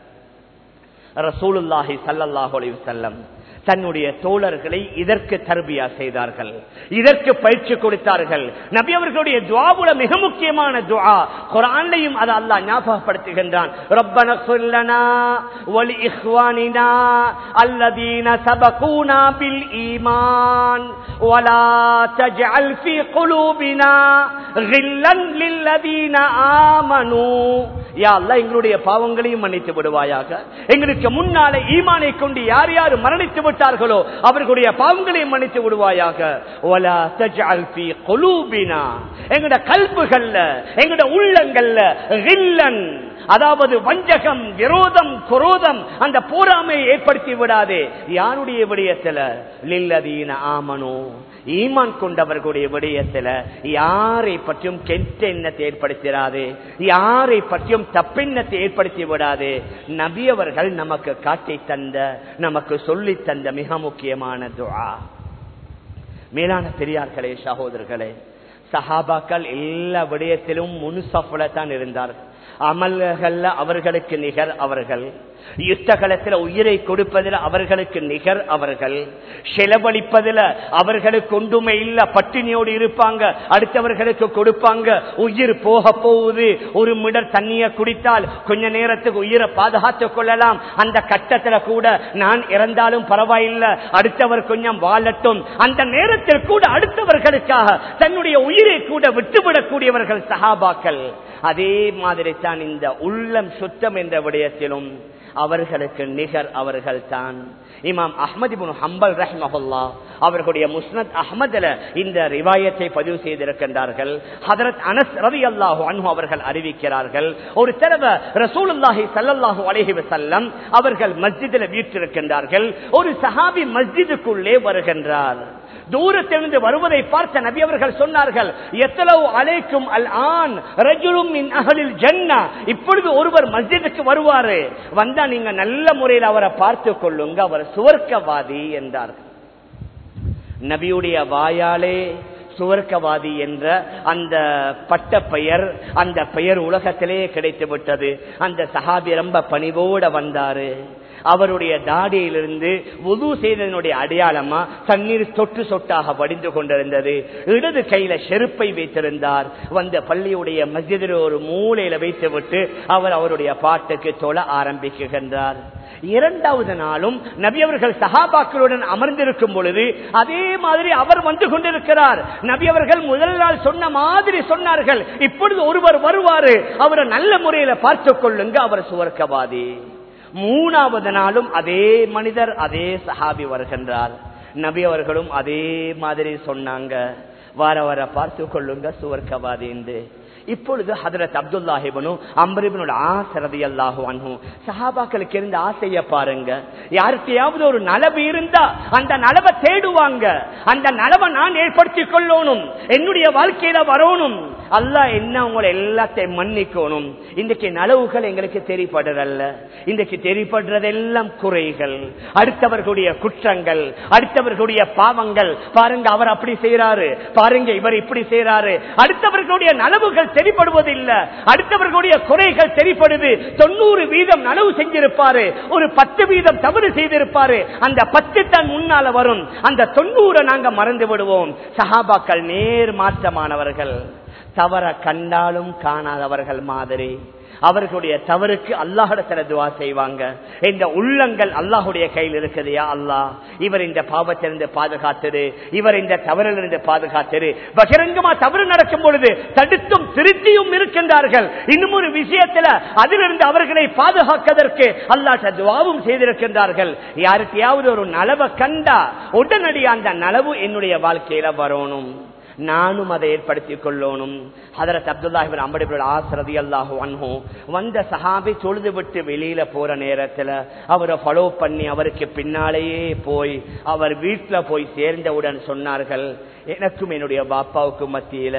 ரசூலுல்லாஹி ஸல்லல்லாஹு அலைஹி வஸல்லம் தன்னுடைய தோழர்களை இதற்கு தர்பியா செய்தார்கள், இதற்கு பயிற்சி கொடுத்தார்கள். நபி அவர்களுடைய துஆவுல மிக முக்கியமான துஆ, குர்ஆன்லயும் அதை அல்லாஹ் ஞாபகப்படுத்துகின்றான். ரப்பனா இக்ஃபிர் லனா வ லி இக்வானினா அல்லதீன சபகூனா பில் ஈமான் வ லா தஜ்அல் ஃபீ குலூபினா கில்லன் லில்லதீன ஆமனூ. யா அல்லாஹ் எங்களுடைய பாவங்களையும் மன்னித்து விடுவாயாக, எங்களுக்கு முன்னாலே ஈமானை கொண்டு யார் யார் மரணித்து விட்டார்களோ அவர்களுடைய பாவங்களை மன்னித்து விடுவாயாக. வலா தஜ்அல் ஃபீ குலூபினா, எங்கட கல்புகள்ல எங்கட உள்ளங்கள்ல கில்லன், அதாவது வஞ்சகம், விரோதம், குரோதம், அந்த போராமையை ஏற்படுத்தி விடாதே. யாருடைய விடயத்துல? லில்லதீன ஆமனு, ஈமான் கொண்டவர்களுடைய விடயத்துல யாரை பற்றியும் கெட்ட எண்ணத்தை ஏற்படுத்திடாதே, யாரை பற்றியும் தப்பெண்ணத்தை ஏற்படுத்தி விடாதே. நபி அவர்கள் நமக்கு காட்டி தந்த, நமக்கு சொல்லி தந்த மிக முக்கியமான துஆ. மேலான பெரியார்களே, சகோதரர்களே, சஹாபாக்கள் எல்லா விடயத்திலும் முன்சஃப்ல தான் இருந்தார்கள். அமல்கள்ல அவர்களுக்கு நிகர் அவர்கள், யுத்த களத்தில் உயிரை கொடுப்பதில் அவர்களுக்கு நிகர் அவர்கள், செலவழிப்பதில் அவர்களுக்கு ஒன்றுமே இல்ல, பட்டினியோடு இருப்பாங்க, அடுத்தவர்களுக்கு கொடுப்பாங்க. உயிர் போக போகுது, ஒரு மிடர் தண்ணியை குடித்தால் கொஞ்ச நேரத்துக்கு உயிரை பாதுகாத்துக் கொள்ளலாம். அந்த கட்டத்தில் கூட நான் இறந்தாலும் பரவாயில்லை, அடுத்தவர் கொஞ்சம் வாழட்டும், அந்த நேரத்தில் கூட அடுத்தவர்களுக்காக தன்னுடைய உயிரை கூட விட்டுவிடக்கூடியவர்கள் சஹாபாக்கள். அதே மாதிரி தான் இந்த உள்ளம் சுத்தம் என்ற விடயத்திலும் அவர்களுக்கு நிகர் அவர்கள் தான். இமாம் அஹ்மத் இப்னு ஹம்பல் ரஹ்மஹுல்லாஹ் அவர்களுடைய முஸ்னத் அஹ்மதுல இந்த ரிவாயத்தை பதிவு செய்திருக்கின்றார்கள். ஹஜ்ரத் அனஸ் ரலியல்லாஹு அன்ஹு அவர்கள் அறிவிக்கிறார்கள், ஒரு தடவை ரசூலுல்லாஹி ஸல்லல்லாஹு அலைஹி வஸல்லம் அவர்கள் மஸ்ஜிதில் வீற்றிருக்கின்றார்கள். ஒரு சஹாபி மஸ்ஜிதுக்குள்ளே வருகின்றார். தூரத்திலிருந்து வருவதை பார்த்த நபி அவர்கள் சொன்னார்கள், யத்லவு அலைக்கும் அல் ஆன் ரஜுலும் மின் அஹ்லில் ஜன்னah, இப்பொழுது ஒருவர் மஸ்ஜிதுக்கு வருவாரு, வந்தா நீங்க நல்ல முறையில் அவரை பார்த்து கொள்ளுங்க, அவர் சுவர்க்கவாதி என்றார்கள். நபியுடைய வாயாலே சுவர்க்கவாதி என்ற அந்த பட்ட பெயர், அந்த பெயர் உலகத்திலே கிடைத்து விட்டது. அந்த சஹாபி ரொம்ப பணிவோட வந்தாரு. அவருடைய தாடியிலிருந்து வுது செய்ததனுடைய அடையாளமா தண்ணீர் சொட்டு சொட்டாக வடிந்து கொண்டிருந்தது. இடது கையில செருப்பை வைத்திருந்தார். வந்த பள்ளியுடைய மஸ்ஜிதில் ஒரு மூலையில வைத்து விட்டு அவர் அவருடைய பாட்டுக்கு தொழ ஆரம்பிக்கின்றார். இரண்டாவது நாளும் நபி அவர்கள் சஹாபாக்களுடன் அமர்ந்திருக்கும் பொழுது அதே மாதிரி அவர் வந்து கொண்டிருக்கிறார். நபி அவர்கள் முதல் நாள் சொன்ன மாதிரி சொன்னார்கள், இப்பொழுது ஒருவர் வருவாரு, அவரை நல்ல முறையில பார்த்து கொள்ளுங்க, அவர் சுவர்க்கவாதி. மூணாவது நாளும் அதே மனிதர், அதே சஹாபி வருகின்றார். நபி அவர்களும் அதே மாதிரி சொன்னாங்க, வார வார பார்த்து கொள்ளுங்க, சுவர்க்கவாதி என்று. இப்பொழுது Hazrat Abdullah ibn Amr ibn As ரலியல்லாஹு அன்ஹு சஹாபாக்களுக்கு இருந்த ஆசையை பாருங்க. யாருக்கையாவது ஒரு நலவு இருந்தா அந்த நலவை தேடுவாங்க. அந்த நலவை நான் ஏற்படுத்திக் கொள்ளணும், என்னுடைய வாழ்க்கையில வரணும், அல்லாஹ் என்ன உங்களை எல்லாத்தையும் மன்னிக்கணும். இன்றைக்கு நலவுகள் எங்களுக்கு தெரிப்படுறல்ல, இன்றைக்கு தெரிப்படுறதெல்லாம் குறைகள், அடுத்தவர்களுடைய குற்றங்கள், அடுத்தவர்களுடைய பாவங்கள். பாருங்க அவர் அப்படி செய்யறாரு, பாருங்க இவர் இப்படி செய்யறாரு. அடுத்தவர்களுடைய நலவுகள் தெரிப்படுவதில்லை, அடுத்தவர்களுடைய குறைகள் தெரிப்படுது. தொண்ணூறு வீதம் நனவு செஞ்சிருப்பாரு, ஒரு பத்து வீதம் தவறு செய்திருப்பாரு. அந்த பத்து தான் முன்னால வரும், அந்த தொண்ணூறு நாங்க மறந்து விடுவோம். சஹாபாக்கள் நேர் மாற்றமானவர்கள், தவற கண்டாலும் காணாதவர்கள் மாதிரி. அவர்களுடைய தவறுக்கு அல்லாஹ்விடத்தில் துஆ செய்வாங்க. இந்த உள்ளங்கள் அல்லாஹ்வுடைய கையில் இருக்குது. யா அல்லாஹ், இவர் இந்த பாவத்திலிருந்து பாதுகாத்தது, இவர் இந்த தவறிலிருந்து பாதுகாத்தது. பகிரங்கமா தவறு நடக்கும் பொழுது தடுத்தும் திருத்தியும் இருக்கின்றார்கள். இன்னும் ஒரு விஷயத்துல அதிலிருந்து அவர்களை பாதுகாப்பதற்கு அல்லாஹ் துஆவும் செய்திருக்கின்றார்கள். யாருக்கையாவது ஒரு நலவை கண்டா உடனடியாக அந்த நலவு என்னுடைய வாழ்க்கையில வரணும், நானும் அதை ஏற்படுத்திக் கொள்ளணும். Hazrat Abdullah ibn Amr ibn As ரலியல்லாஹு அன்ஹு வந்த சஹாபி தொழுது விட்டு வெளியில போற நேரத்துல அவரை ஃபாலோ பண்ணி அவருக்கு பின்னாலேயே போய் அவர் வீட்டுல போய் சேர்ந்தவுடன் சொன்னார்கள், எனக்கும் என்னுடைய பாப்பாவுக்கும் மத்தியில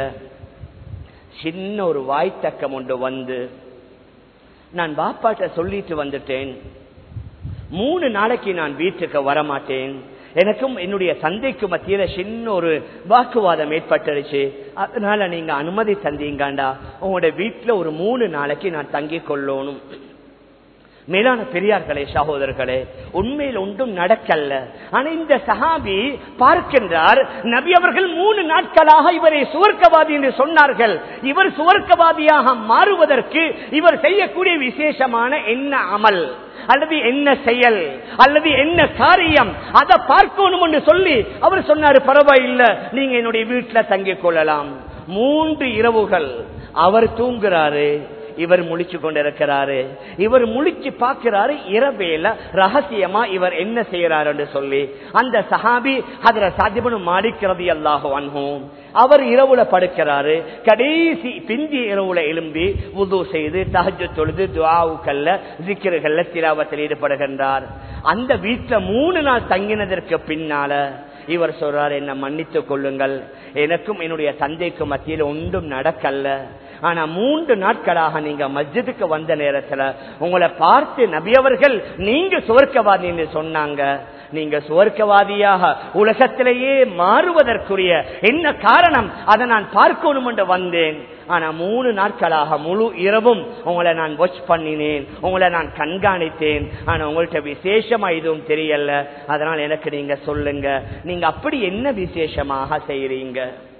சின்ன ஒரு வாய்த்தக்கம் ஒன்று வந்து, நான் பாப்பாட்ட சொல்லிட்டு வந்துட்டேன், மூணு நாளைக்கு நான் வீட்டுக்கு வரமாட்டேன், எனக்கும் என்னுடைய தந்தைக்கு மத்தியில சின்ன ஒரு வாக்குவாதம் ஏற்பட்டுருச்சு, அதனால நீங்க அனுமதி தந்தீங்கண்டா உங்களுடைய வீட்டுல ஒரு மூணு நாளைக்கு நான் தங்கிக் கொள்ளணும். மேலான பெரியார்களே, சகோதரர்களே, உண்மையில் ஒன்றும் நடக்கல்ல. ஆனா இந்த சஹாபி பார்க்கின்றார், நபி அவர்கள் மூணு நாட்களாக இவரை சுவர்க்கவாதி என்று சொன்னார்கள். இவர் சுவர்க்கவாதியாக மாறுவதற்கு இவர் செய்யக்கூடிய விசேஷமான என்ன அமல் அல்லது என்ன செயல் அல்லது என்ன காரியம், அதை பார்க்கணும் என்று சொல்லி அவர் சொன்னாரு, பரவாயில்லை நீங்க என்னுடைய வீட்டுல தங்கிக் கொள்ளலாம். மூன்று இரவுகள் அவர் தூங்குறாரு, இவர் முழிச்சு கொண்டிருக்கிறாரு. இவர் முழிச்சு பார்க்கிறாரு, இரவேல ரகசியமா இவர் என்ன செய்யறாரு என்று சொல்லி. அந்த சஹாபி ஹஜ்ரத் சஅத் இப்னு மாலிக் ரலியல்லாஹு அன்ஹு அவர் இரவுல படுக்கிறாரு. கடைசி பிந்தி இரவுல எழும்பி வுது செய்து தஹஜ்ஜுத் தொழுது துஆவுக்கல்ல ஜிக்ருகள்ல திலாவத்தில் ஈடுபடுகின்றார். அந்த வீட்டுல மூணு நாள் தங்கினதற்கு பின்னால இவர் சொல்றாரு, என்ன மன்னித்துக் கொள்ளுங்கள், எனக்கும் என்னுடைய தந்தைக்கும் மத்தியில் ஒன்றும் நடக்கல்ல. ஆனா மூன்று நாட்களாக நீங்க மஸ்ஜிதுக்கு வந்த நேரத்துல உங்களை பார்த்து நபி அவர்கள் நீங்க சுவர்க்கவாதி என்று சொன்னாங்க. நீங்க சுவர்க்கவாதியாக உலகத்திலேயே மாறுவதற்குரிய என்ன காரணம், அதை நான் பார்க்கணும் என்று வந்தேன். ஆனா மூணு நாட்களாக முழு இரவும் உங்களை நான் வாட்ச் பண்ணினேன், உங்களை நான் கண்காணித்தேன். ஆனா உங்கள்கிட்ட விசேஷமா எதுவும் தெரியல, அதனால எனக்கு நீங்க சொல்லுங்க, நீங்க அப்படி என்ன விசேஷமாக செய்யறீங்க?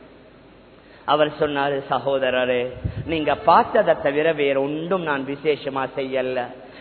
அவர் சொன்னாரு, சகோதரரே, நீங்க பார்த்ததை தவிர வேற ஒன்றும் நான் விசேஷமா செய்யல.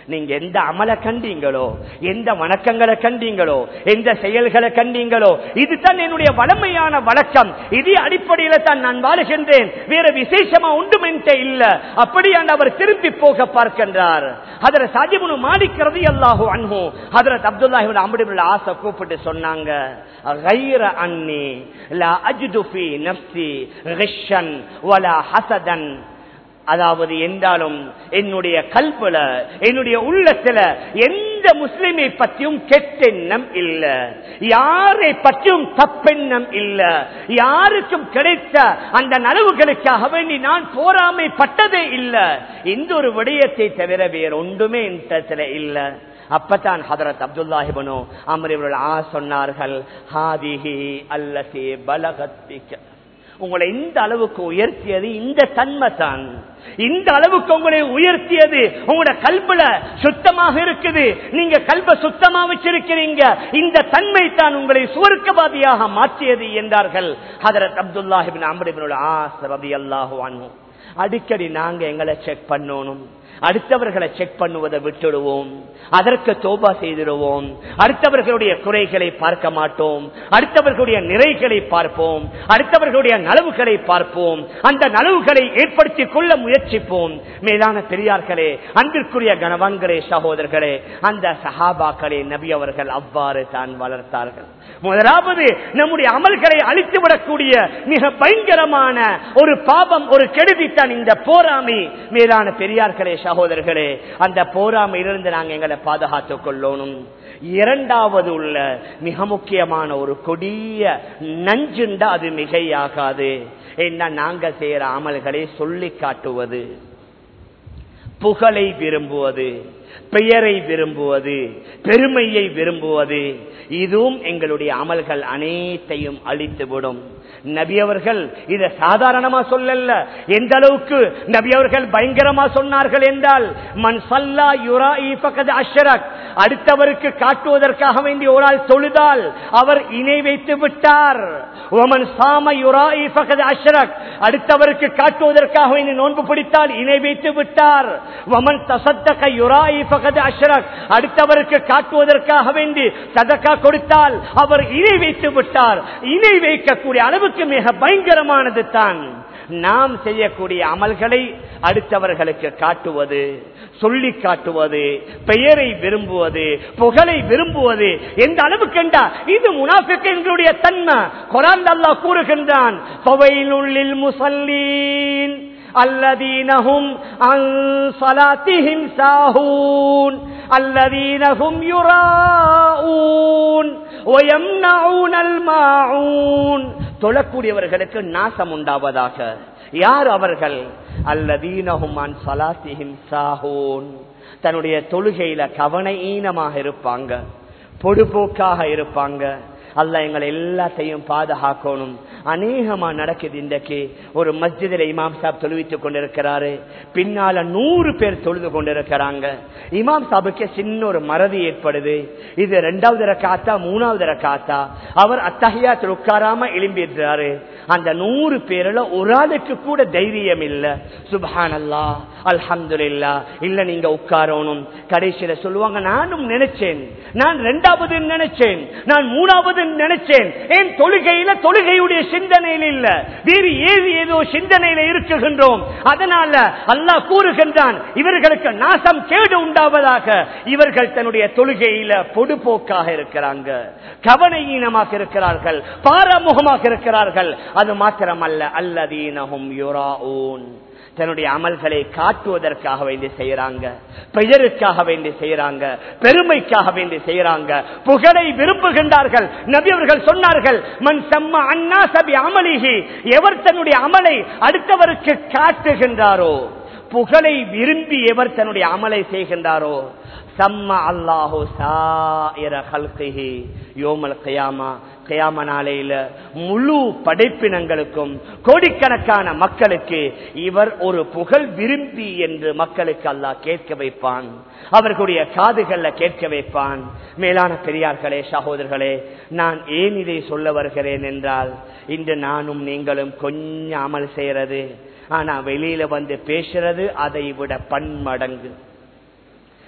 நீங்க எந்த அமலை கண்டீங்களோ, எந்த வணக்கங்களை கண்டீங்களோ, எந்த செயல்களை கண்டீங்களோ, இதுதான் என்னுடைய வளமையான வழக்கம், இது அடிப்படையில தான் நான் வாழுகின்றேன், வேற விசேஷமா ஒன்றுமென்ட்டே இல்ல. அப்படியாண்டு அவர் திரும்பி போக பார்க்கின்றார். ஹஜ்ரத் சாஜிபுன் மாலிக் ரலியல்லாஹு அன்ஹு Hazrat Abdullah ibn Amr ibn As கூப்பிட்டு சொன்னாங்க, غير أني لا أجد في نفسي غشا ولا حسدا. அதாவது என்றாலும் என்னுடைய கல்புல, என்னுடைய உள்ளத்துல எந்த முஸ்லிமை பற்றியும் கெட்டெண்ணம் இல்ல, யாரை பற்றியும் தப்பெண்ணம் இல்ல, யாருக்கும் கிடைத்த அந்த நலவுகளுக்காக வேண்டி நான் போராமைப்பட்டதே இல்ல. இந்த ஒரு விடயத்தை தவிர வேற ஒன்றுமே என்ற இல்ல. அப்பதான் Hazrat Abdullah ibn Amr ibn As சொன்னார்கள், ஹாதிஹி அல்லதி பலகத் பிக. உங்களை இந்த அளவுக்கு உயர்த்தியது இந்த தன்மை தான். இந்த அளவுக்கு உங்களை உயர்த்தியது உங்களோட கல்புல சுத்தமாக இருக்குது, நீங்க கல்ப சுத்தமா வச்சிருக்கிறீங்க, இந்த தன்மை தான் உங்களை சுவர்க்கவாதியாக மாற்றியது என்றார்கள் Hazrat Abdullah ibn Amr ibn As ரலியல்லாஹு அன்ஹு. அடிக்கடி நாங்க எங்களை செக் பண்ணணும், அடுத்தவர்களை செக் பண்ணுவதை விட்டுடுவோம், அதற்கு தௌபா செய்திடுவோம். அடுத்தவர்களுடைய குறைகளை பார்க்க மாட்டோம், அடுத்தவர்களுடைய நிறைகளை பார்ப்போம், அடுத்தவர்களுடைய நலவுகளை பார்ப்போம், அந்த நலவுகளை ஏற்படுத்திக் கொள்ள முயற்சிப்போம். மேலான பெரியார்களே, அன்பிற்குரிய கணவான்களே, சகோதரர்களே, அந்த சஹாபாக்களே நபி அவர்கள் அவ்வாறு தான் வளர்த்தார்கள். முதலாவது நம்முடைய அமல்களை அழித்துவிடக்கூடிய மிக பயங்கரமான ஒரு பாவம், ஒரு கெடுதி தான் இந்த போராமை. மேலான பெரியார்களே, சகோதரர்களே, அந்த போராமையிலிருந்து நாங்கள் எங்களை பாதுகாத்துக் கொள்ளணும். இரண்டாவது உள்ள மிக முக்கியமான ஒரு கொடிய நஞ்சுண்டா அது மிகையாகாது. என்ன, நாங்க செய்யற அமல்களை சொல்லி காட்டுவது, புகழை விரும்புவது, பெயரை விரும்புவது, பெருமையை விரும்புவது, இதுவும் எங்களுடைய அமல்கள் அனைத்தையும் அழித்துவிடும். நபி அவர்கள் இதை சாதாரணமா சொல்லல. எந்த அளவுக்கு நபி அவர்கள் பயங்கரமா சொன்னார்கள் என்றால், மன் ஸல்லா யுராஇ ஃபகத் அஷ்ரக், அடுத்தவருக்கு காட்டுவதற்காக வேண்டி ஒரு ஆள் தொழுதால் அவர் இணை வைத்து விட்டார். வமன் ஸாம யுராஇ ஃபகத் அஷ்ரக், அடுத்தவருக்கு காட்டுவதற்காக வேண்டி நோன்பு பிடித்தால் இணை வைத்து விட்டார். வமன் தஸத்தக யுராஇ ஃபகத் அஷ்ரக், அடுத்தவருக்கு காட்டுவதற்காக வேண்டி சதகா கொடுத்தால் அவர் இணை வைத்து விட்டார். இணை வைக்கக்கூடிய அளவுக்கு மிக பயங்கரமானது தான் நாம் செய்யக்கூடிய அமல்களை அடுத்தவர்களுக்கு காட்டுவது, சொல்லி காட்டுவது, பெயரை விரும்புவது, புகழை விரும்புவது. எந்த அளவுக்கு என்றா இது முனாஃபிக்குகளுடைய தன்மை. குர்ஆன் அல்லாஹ் கூறுகின்றான், ஃபவைலுல் முஸல்லீன் الذين هم عن صلاتهم ساهون الذين هم يراءون ويمنعون الماعون. தொழக்கூடியவர்களுக்கு நாசம் உண்டாவதாக. யார் அவர்கள்? الذين هم عن صلاتهم ساهون, தன்னுடைய தொழுகையில கவனஈனமாக இருப்பாங்க, பொடுபோக்காக இருப்பாங்க. அல்லாஹ் எங்களை எல்லாத்தையும் பாதுகாக்கணும். அநேகமா நடக்குது. இன்றைக்கு ஒரு மஸ்ஜிதில் இமாம் சாப் தொழுவித்துக் கொண்டிருக்கிறாரு, பின்னால நூறு பேர் தொழுது கொண்டிருக்கிறாங்க. இமாம் சாபுக்கு சின்ன ஒரு மறதி ஏற்படுது. இது இரண்டாவது ரக்காத்தா மூணாவது ரக்காத்தா, அவர் அத்தஹியாத்தில் உட்காராம எழும்பிடுறாரு. அந்த நூறு பேர்ல ஒரு ஆளுக்கு கூட தைரியம் இல்ல. சுப்ஹானல்லாஹ், அல்ஹம்துலில்லாஹ், இல்ல நீங்க உட்காரணும். கடைசியில சொல்லுவாங்க, நானும் நினைச்சேன், நான் இரண்டாவது நினைச்சேன், நான் மூணாவது நினைச்சேன். ஏன் தொழுகையில தொழுகையுடைய சிந்தனையில் இல்ல, வேறு ஏது ஏதோ சிந்தனையில இருக்குகின்றோம். அதனால அல்லாஹ் கூறுகின்றான், இவர்களுக்கு நாசம் கேடு உண்டாவதாக. இவர்கள் தன்னுடைய தொழுகையில பொடுபோக்காக இருக்கிறாங்க, கவனஈனமாக இருக்கிறார்கள், பாராமுகமாக இருக்கிறார்கள். அது மாத்திரமல்ல, அல்லதீனஹும் யுராஊன், தன்னுடைய அமல்களை காட்டுவதற்காக வேண்டி செய்யறாங்க, பெயருக்காக வேண்டி செய்யறாங்க, பெருமைக்காக வேண்டி செய்யறாங்க, புகழை விரும்புகின்றார்கள். நபி அவர்கள் சொன்னார்கள், மன் சம்ம அன்னாஸ பிஅமலிஹி, எவர் தன்னுடைய அமலை அடுத்தவருக்கு காட்டுகின்றாரோ, புகழை விரும்பி எவர் தன்னுடைய அமலை செய்கின்றாரோ, சம்ம அல்லாஹு சாயிர ஹல்கிஹி யௌமல் கியாமா, கியாம நாளையில முழு படைப்பினங்களுக்கும் கோடிக்கணக்கான மக்களுக்கு இவர் ஒரு புகழ் விரும்பி என்று மக்களுக்கு அல்லாஹ் கேட்க வைப்பான், அவர்களுடைய காதுகள்ல கேட்க வைப்பான். மேலான பெரியார்களே, சகோதரர்களே, நான் ஏன் இதை சொல்ல வருகிறேன் என்றால், இன்று நானும் நீங்களும் கொஞ்சம் அமல் செய்யறது, ஆனா வெளியில வந்து பேசுறது அதை விட பன்மடங்கு.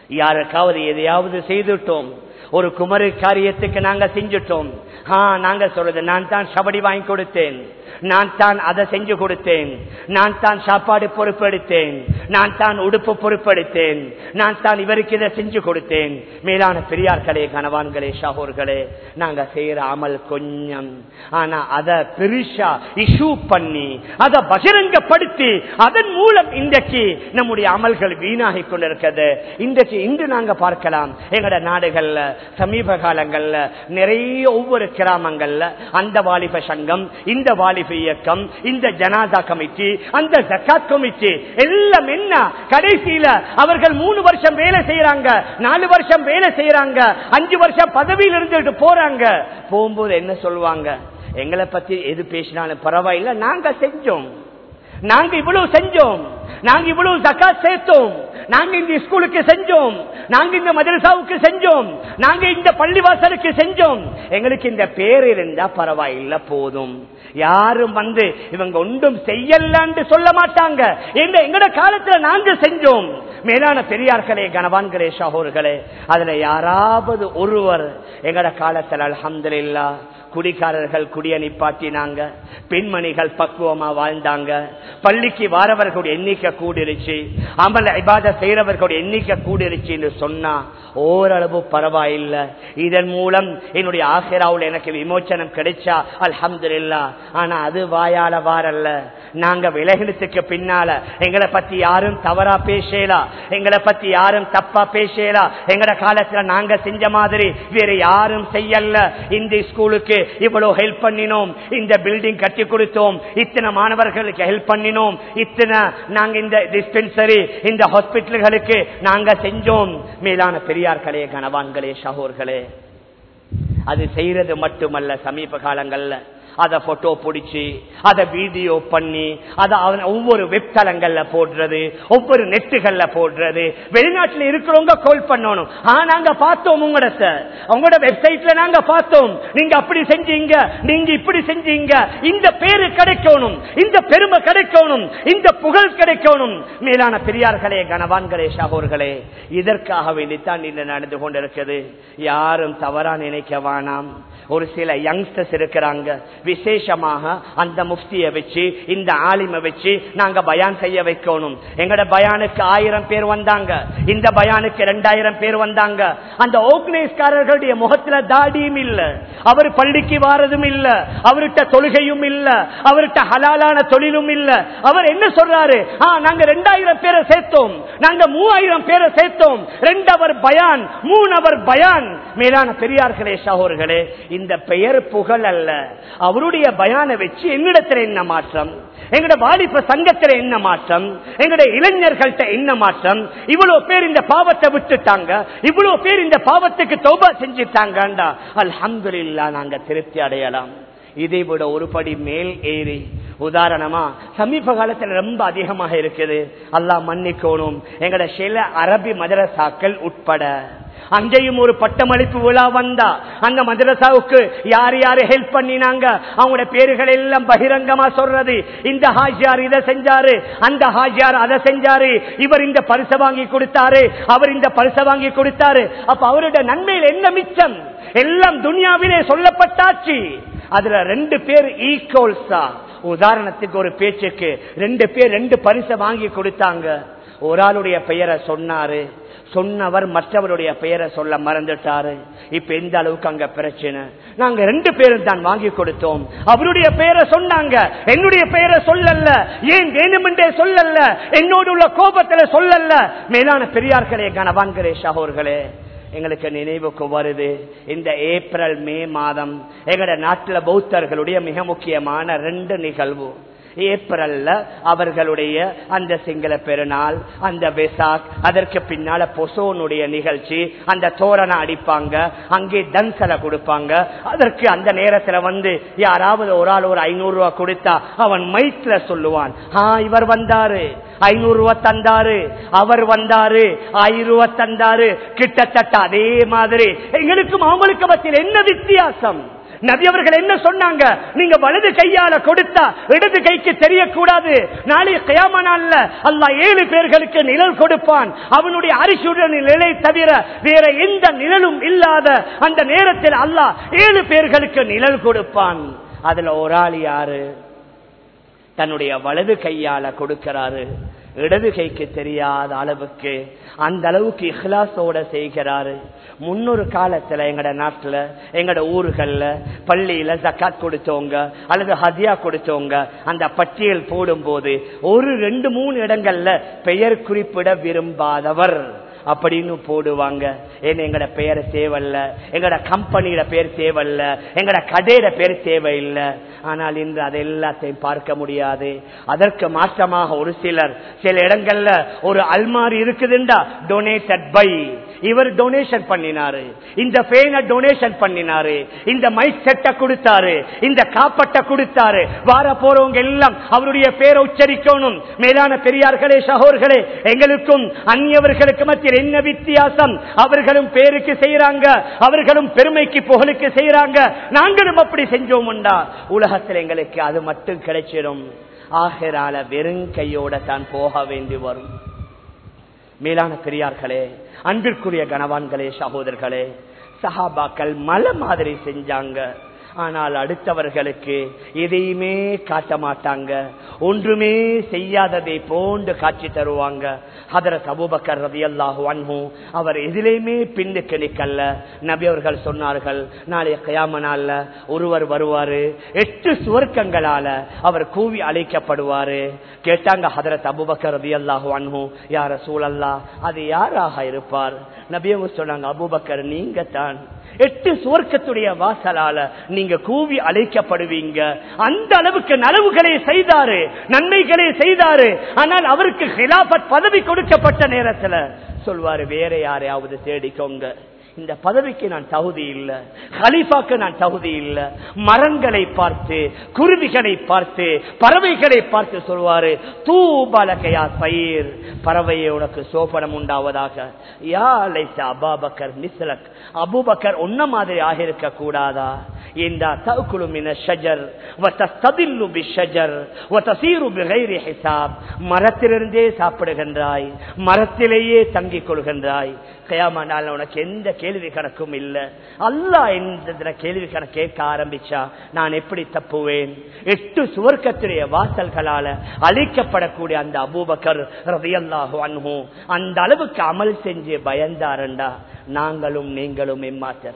யாருக்காவது எதையாவது செய்துட்டோம், ஒரு குமரி காரியத்துக்கு நாங்க செஞ்சுட்டோம். நாங்க சொல்றது, நான் தான் சபடி வாங்கி கொடுத்தேன், நான் தான் அதை செஞ்சு கொடுத்தேன், நான் தான் சாப்பாடு பொறுப்பெடுத்தேன், நான் தான் உடுப்பு பொறுப்பெடுத்தேன், நான் தான் இவருக்கு இதை செஞ்சு கொடுத்தேன். மேலான பெரியார்களே, கணவான்களே, ஷாகோர்களே, நாங்க செய்யற அமல் கொஞ்சம், ஆனா அதை பெருசா இஷ்யூ பண்ணி அதை பகிரங்கப்படுத்தி அதன் மூலம் இன்றைக்கு நம்முடைய அமல்கள் வீணாகி கொண்டிருக்கிறது. இன்றைக்கு இன்று நாங்க பார்க்கலாம், எங்கட நாடுகள்ல சமீப காலங்கள்ல நிறைய ஒவ்வொரு கிராமங்கள்ல அந்த வாலிப சங்கம், இந்த வாலிப இயக்கம், இந்த ஜனாதா கமிட்டி, அந்த ஜக்காத் கமிட்டி எல்லாம் என்ன, கடைசியில அவர்கள் மூணு வருஷம் வேலை செய்யறாங்க, நாலு வருஷம் வேலை செய்யறாங்க, அஞ்சு வருஷம் பதவியில் இருந்துட்டு போறாங்க. போகும்போது என்ன சொல்லுவாங்க, எங்களை பத்தி எது பேசினாலும் பரவாயில்லை, நாங்க செஞ்சோம், நாங்க இவ்வளவு செஞ்சோம், நாங்க இவ்வளவு ஜக்காத் சேர்த்தோம், நாங்க இந்த ஸ்கூலுக்கு செஞ்சோம், நாங்க இந்த மதரசாவுக்கு செஞ்சோம், நாங்க இந்த பள்ளிவாசலுக்கு செஞ்சோம், எங்களுக்கு இந்த பேர் இருந்தா பரவாயில்ல போதும். யாரும் வந்து இவங்க ஒன்றும் செய்யலன்னு சொல்ல மாட்டாங்க. எங்கட காலத்துல நாங்க செஞ்சோம். மேலான பெரியார்களே, கணவான்களே, ஷாகோர்களே, அதுல யாராவது ஒருவர் எங்கட காலத்துல அல்ஹம்துலில்லாஹ் குடிக்காரர்கள் குடிய நிப்பாட்டினாங்க, பெண்மணிகள் பக்குவமா வாழ்ந்தாங்க, பள்ளிக்கு வாரவர்களுடைய எண்ணிக்கை கூடிருச்சு, அமல் இபாதத் செய்யறவர்களுடைய எண்ணிக்கை கூடிருச்சுன்னு சொன்னா ஓரளவு பரவாயில்லை. இதன் மூலம் என்னுடைய ஆகிராவுல எனக்கு விமோச்சனம் கிடைச்சா அல்ஹம்துலில்லாஹ். ஆனா அது வாயால வாரல்ல. நாங்க விலகினத்துக்கு பின்னால எங்களை பத்தி யாரும் தவறா பேசலா, எங்களை பத்தி யாரும் தப்பா பேசலா. எங்கட காலத்துல நாங்க செஞ்ச மாதிரி வேற யாரும் செய்யல. இந்த ஸ்கூலுக்கு இவ்வளவு ஹெல்ப் பண்ணினோம், இந்த பில்டிங் கட்டி கொடுத்தோம், இத்தனை மாணவர்களுக்கு ஹெல்ப் பண்ணினோம், இத்தனை நாங்க இந்த டிஸ்பென்சரி, இந்த ஹாஸ்பிட்டல்களுக்கு நாங்க செஞ்சோம். மேலான பெரியார்களே, கணவான்களே, ஷாகோர்களே, அது செய்யறது மட்டுமல்ல, சமீப காலங்கள்ல அத போட்டோ பிடிச்சி அதை வீடியோ பண்ணி அதை ஒவ்வொரு வெப்தளங்கள்ல போடுறது, ஒவ்வொரு நெட்டுகள்ல போடுறது. வெளிநாட்டுல இருக்கிறவங்க கால் பண்ணணும், நாங்க பார்த்தோம் உங்களோட உங்களோட வெப்சைட்ல நாங்க பார்த்தோம், நீங்க அப்படி செஞ்சீங்க, நீங்க இப்படி செஞ்சீங்க. இந்த பேரு கிடைக்கணும், இந்த பெருமை கிடைக்கணும், இந்த புகழ் கிடைக்கணும். மேலான பெரியார்களே, கணவான்களே, ஷாகோர்களே, இதற்காக வேண்டித்தான் இந்த நடந்து கொண்டிருக்கிறது. யாரும் தவறா நினைக்க வேணாம். ஒரு சில யங்ஸ்டர்ஸ் இருக்கிறாங்க, விசேஷமாக அந்த முஃப்தியை வச்சு, இந்த ஆலிமை வச்சு நாங்க பயான் செய்ய வைக்கணும். எங்கட பயானுக்கு ஆயிரம் பேர் வந்தாங்க, இந்த பயானுக்கு இரண்டாயிரம் பேர் வந்தாங்க. அந்த ஆர்கனைஸ்காரர்களுடைய முகத்துல தாடியும் இல்ல, அவர் பள்ளிக்கு வாரதும் இல்ல, அவர்கிட்ட தொழுகையும் இல்ல, அவர்கிட்ட ஹலாலான தொழிலும் இல்ல. அவர் என்ன சொல்றாரு, நாங்க ரெண்டாயிரம் பேரை சேர்த்தோம், நாங்க மூவாயிரம் பேரை சேர்த்தோம், ரெண்டவர் பயான், மூணவர் பயான். மேலான பெரியார்களே, ஷாகோர்களே, இந்த பெயர் புகழ் அல்ல. அவருடைய பயானை வச்சு என்னிடத்துல என்ன மாற்றம், எங்கட வாலிப சங்கத்துல என்ன மாற்றம், எங்கட இளைஞர்கள்ட்ட என்ன மாற்றம்? இவ்வளவு பேர் இந்த பாவத்தை விட்டுட்டாங்க, இவ்வளவு பேர் இந்த பாவத்துக்கு தௌபா செஞ்சுட்டாங்கண்டா அல்ஹம்துலில்லாஹ் நாங்க திருப்தி அடையலாம். இதை விட ஒரு படி மேல் ஏறி, உதாரணமா சமீப காலத்தில் ரொம்ப அதிகமாக இருக்குது, அல்லாஹ் மன்னிக்கணும், எங்கட சில அரபி மதரசாக்கள் உட்பட அங்கேயும் ஒரு பட்டமளிப்பு விழா வந்தா அந்த மதரசாவுக்கு யார் யாரு ஹெல்ப் பண்ணினாங்க அவங்களோட பேர்கள் எல்லாம் பகிரங்கமா சொல்றது. இந்த ஹாஜியார் இதை செஞ்சாரு, அந்த ஹாஜியார் அதை செஞ்சாரு, இவர் இந்த பரிசை வாங்கி கொடுத்தாரு, அவர் இந்த பரிசை வாங்கி கொடுத்தாரு. அப்ப அவருடைய நன்மையில் என்ன மிச்சம்? எல்லாம் துனியாவிலே சொல்லப்பட்டாச்சு. அதுல ரெண்டு பேர் ஈக்குவல்ஸா, உதாரணத்துக்கு ஒரு பேச்சுக்கு ரெண்டு பேர் ரெண்டு பரிசை வாங்கி கொடுத்தாங்க. ஒரு ஆளுடைய பெயரை சொன்னாரு, சொன்னவர் மற்றவருடைய பெயரை சொல்ல மறந்துட்டாரு. இப்ப எந்த அளவுக்கு அங்க பிரச்சனை? நாங்க ரெண்டு பேரும் தான் வாங்கி கொடுத்தோம், அவருடைய பெயரை சொன்னாங்க, என்னுடைய பெயரை சொல்லல. ஏன் வேணுமென்றே சொல்லல, என்னோடு உள்ள கோபத்துல சொல்லல. மேலான பெரியார்களே, கணவான்களே, ஷாகோர்களே, எங்களுக்கு நினைவுக்கு வருது இந்த ஏப்ரல் மே மாதம் எங்கட நாட்டுல பௌத்தர்களுடைய மிக முக்கியமான ரெண்டு நிகழ்வு. ஏப்ரல்ல அவர்களுடைய அந்த சிங்கள பெருநாள், அந்த வெசாக், அதற்கு பின்னால பொசோனுடைய நிகழ்ச்சி, அந்த தோரணம் அடிப்பாங்க, அங்கே தன்சலை கொடுப்பாங்க. அதற்கு அந்த நேரத்துல வந்து யாராவது ஒரு ஆள் ஒரு ஐநூறு ரூபாய் கொடுத்தா அவன் மைத்ல சொல்லுவான், ஆ இவர் வந்தாரு, ஐநூறு ரூபாய் தந்தாரு, அவர் வந்தாரு, ஆயிரம் ரூபாய் தந்தாரு. கிட்டத்தட்ட அதே மாதிரி எங்களுக்கும் அவங்களுக்கு மத்தியில் என்ன வித்தியாசம்? நபி அவர்கள் என்ன சொன்னாங்க? நீங்க வலது கையால கொடுத்தா இடது கைக்கு தெரியக்கூடாது. நாளை கியாம நாள்ல அல்லாஹ் ஏழு பேர்களுக்கு நிழல் கொடுப்பான். அவனுடைய அரிசியுடன் நிழலை தவிர வேற எந்த நிழலும் இல்லாத அந்த நேரத்தில் அல்லாஹ் ஏழு பேர்களுக்கு நிழல் கொடுப்பான். அதுல ஒரு ஆள் யாரு? தன்னுடைய வலது கையால கொடுக்கிறாரு, இடது கைக்கு தெரியாத அளவுக்கு, அந்த அளவுக்கு இஹ்லாஸோட செய்கிறாரு. முன்னொரு காலத்துல எங்கட நாட்டுல எங்கட ஊர்கள்ல பள்ளியில ஜக்காத் கொடுத்தவங்க அல்லது ஹதியா கொடுத்தவங்க அந்த பட்டியல் போடும் போது ஒரு ரெண்டு மூணு இடங்கள்ல பெயர் குறிப்பிட விரும்பாதவர் அப்படின்னு போடுவாங்க. ஏன்னா எங்கட பெயர் தேவையில்ல, எங்கட கம்பெனியோட பேர் தேவையில்ல, எங்கட கடையோட பேர் தேவையில்லை. ஆனால் இன்று அதை எல்லாத்தையும் பார்க்க முடியாது. அதற்கு மாற்றமாக ஒரு சிலர் சில இடங்கள்ல ஒரு அல்மாரி இருக்குதுண்டா டொனேட்டட் பை, இவர் டொனேஷன் பண்ணினாரு, இந்த பேனை டொனேஷன் பண்ணினாரு, இந்த மைக் செட்டை கொடுத்தாரு, இந்த காப்பட்டை கொடுத்தாரு. வார போறவங்க எல்லாம் அவருடைய பேரை உச்சரிக்கணும். மேலான பெரியார்களே சகோதரர்களே, எங்களுக்கும் அந்நியவர்களுக்கு மத்தியில் என்ன வித்தியாசம்? அவர்களும் பேருக்கு செய்யறாங்க, அவர்களும் பெருமைக்கு புகழுக்கு செய்யறாங்க, நாங்களும் அப்படி செஞ்சோம்டா உலகத்தில் எங்களுக்கு அது மட்டும் கிடைச்சிடும். ஆகிரால வெறும் கையோட தான் போக வேண்டி வரும். மேலான பெரியார்களே, அன்பிற்குரிய கணவான்களே, சகோதரர்களே, சஹாபாக்கள் மலை மாதிரி செஞ்சாங்க. ஆனால் அடுத்தவர்களுக்கு எதையுமே காட்ட மாட்டாங்க, ஒன்றுமே செய்யாததை போன்று காட்சி தருவாங்க. ஹதரத் அபூபக்கர் ரலியல்லாஹு அன்ஹு அவர் எதிலேயுமே பின்னுக்கு நிக்கல்ல. நபி அவர்கள் சொன்னார்கள், நாளைய கியாம நாள்ல ஒருவர் வருவாரு, எட்டு சுவர்க்கங்களால அவர் கூவி அழைக்கப்படுவாரு. கேட்டாங்க ஹதரத் அபூபக்கர் ரலியல்லாஹு அன்ஹு, யா ரசூலல்லாஹ், அது யாராக இருப்பார்? நபி அவங்க சொன்னாங்க, அபூபக்கர் நீங்க தான். எட்டு சுவர்க்கத்துடைய வாசலால நீங்க கூவி அழைக்கப்படுவீங்க. அந்த அளவுக்கு நலவுகளை செய்தாரு, நன்மைகளை செய்தாரு. ஆனால் அவருக்கு ஹிலாபத் பதவி கொடுக்கப்பட்ட நேரத்துல சொல்வாரு, வேற யாரையாவது தேடிக்கோங்க, இந்த பதவிக்கு நான் தகுதி இல்லை, கலீஃபாக்கு நான் தகுதி இல்லை. மரங்களை பார்த்து, குருவிகளை பார்த்து, பறவைகளை பார்த்து சொல்வாரு, தூபலகையா பயிர், பறவையை உனக்கு சோபனம் உண்டாவதாக. யா லைஸ அபூபக்கர் மிஸ்லக், அபூபக்கர் உன்ன மாதிரி ஆகியிருக்க கூடாதா? இந்த தஅகுலு மின ஷஜர் வ தஸ்ததில்லு பிஷ்ஷஜர் வ தஸீரு பிகைரி ஹிசாப், மரத்திலிருந்தே சாப்பிடுகின்றாய், மரத்திலேயே தங்கிக் கொள்கின்றாய். கியாமத் நாள்ல உனக்கு எந்த கேள்வி கணக்கும் இல்ல. அல்லாஹ் எந்த கேள்வி கணக்கு கேட்க ஆரம்பிச்சா நான் எப்படி தப்புவேன்? எட்டு சுவர்க்கத்துடைய வாசல்களால அழிக்கப்படக்கூடிய அந்த அபூபக்கர் ரலியல்லாஹு அன்ஹு அந்த அளவுக்கு அமல் செஞ்சு பயந்தாரண்டா நாங்களும் நீங்களும் எம்மாத்தர்.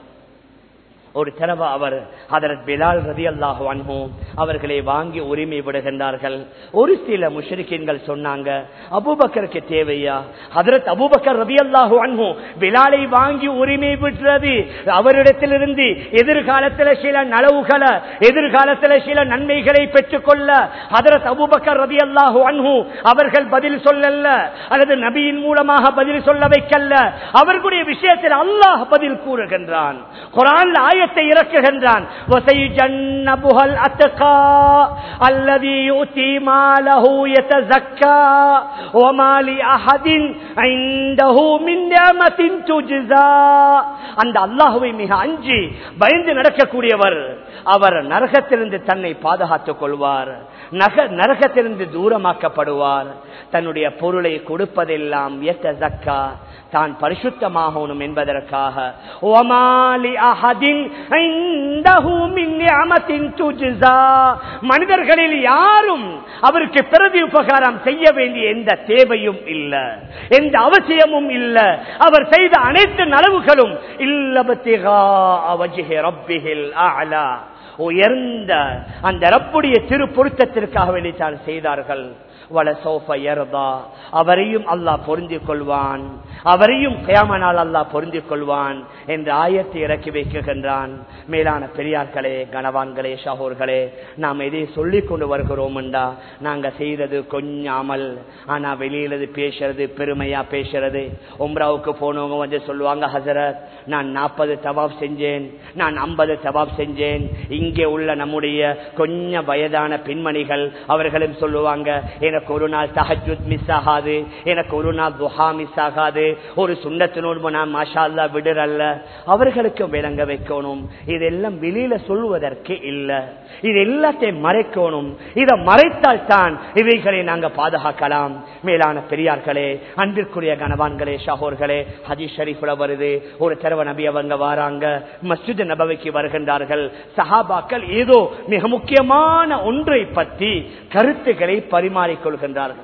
ஒரு தடவை அவர் ஹதரத் பிலால் ரலியல்லாஹு அன்ஹு அவர்களை வாங்கி உரிமை விடுகின்றார்கள். ஒரு சில முஷ்ரிக்கீன்கள் சொன்னாங்க, அபூபக்கருக்கு தேவையா? ஹதரத் அபூபக்கர் ரலியல்லாஹு அன்ஹு பிலாலை வாங்கி உரிமை விடுறது அவரிடத்திலிருந்து எதிர்காலத்தில் சில நலவுகளை, எதிர்காலத்தில் சில நன்மைகளை பெற்றுக்கொள்ள ஹதரத் அபூபக்கர் ரலியல்லாஹு அன்ஹு அவர்கள் பதில் சொல்லல, அல்லது நபியின் மூலமாக பதில் சொல்ல வைக்கல்ல. அவர்களுடைய விஷயத்தில் அல்லாஹ் பதில் கூறுகின்றான், குர்ஆன்ல ஆயத்தை இறக்குகின்றான். வஸைஜன்னபுல் அத்கா அல்லதி யுதி மாலஹு யதஸக்கா வமா லி அஹதின் இன்தஹு மின் நிஅமத்தின் துஜ்ஸா. அந்த அல்லாஹ்வை மிக அஞ்சி பயந்து நடக்கக்கூடியவர் அவர் நரகத்திலிருந்து தன்னை பாதுகாத்துக் கொள்வார், நரகத்திலிருந்து தூரமாக்கப்படுவார். தன்னுடைய பொருளை கொடுப்பதெல்லாம் யதஸக்கா, தான் பரிசுத்தமாகணும் என்பதற்காக. மனிதர்களில் யாரும் அவருக்கு பிரதி உபகாரம் செய்ய வேண்டிய எந்த தேவையும் இல்லை, எந்த அவசியமும் இல்லை. அவர் செய்த அனைத்து நலவுகளும் உயர்ந்த அந்த ரப்புடைய திரு பொருத்தத்திற்காக வேண்டித்தான் செய்தார்கள். அவரையும் அல்லாஹ் பொருந்திக் கொள்வான், அவரையும் கியாமத் நாள் அல்லாஹ் பொருந்திக் கொள்வான் என்ற ஆயத்தை இறக்கி வைக்கின்றான். மேலான பெரியார்களே, கணவான்களே, சகோதரர்களே, நாம் எதை சொல்லிக் கொண்டு வருகிறோம் என்றா நாங்க செய்யறது கொஞ்சம் அமல், ஆனா வெளியில பேசுறது பெருமையா பேசுறது. உம்ராவுக்கு போனவங்க வந்து சொல்லுவாங்க, ஹசரத் நான் நாற்பது தவாப் செஞ்சேன், நான் ஐம்பது தவாப் செஞ்சேன். இங்கே உள்ள நம்முடைய கொஞ்சம் வயதான பெண்மணிகள் அவர்களும் சொல்லுவாங்க, எனக்கு ஒரு நாள் தஹஜ்ஜுத் மிஸ் ஆகாது, எனக்கு ஒரு நாள் துஹா மிஸ் ஆகாது, ஒரு சுன்னத்து நோன்பு நான் மாஷா அல்லாஹ் விடுறல்ல. அவர்களுக்கு விளங்க வைக்கணும். இதெல்லாம் வெளியில சொல்வதற்கு இல்ல, இது எல்லாத்தையும் மறைக்கணும். இதை மறைத்தால் தான் இவைகளை நாங்க பாதுகாக்கலாம். மேலான பெரியார்களே, அன்பிற்குரிய கணவான்களே, ஷஹோர்களே, ஹதீஸ் ஷரீஃப்ல வருது, ஒரு தடவை நபி அவங்க வாராங்க, மஸ்ஜித் நபவிக்கு வருகின்றார்கள். சஹாபாக்கள் ஏதோ மிக முக்கியமான ஒன்றை பற்றி கருத்துக்களை பரிமாறிக் கொள்கின்றார்கள்.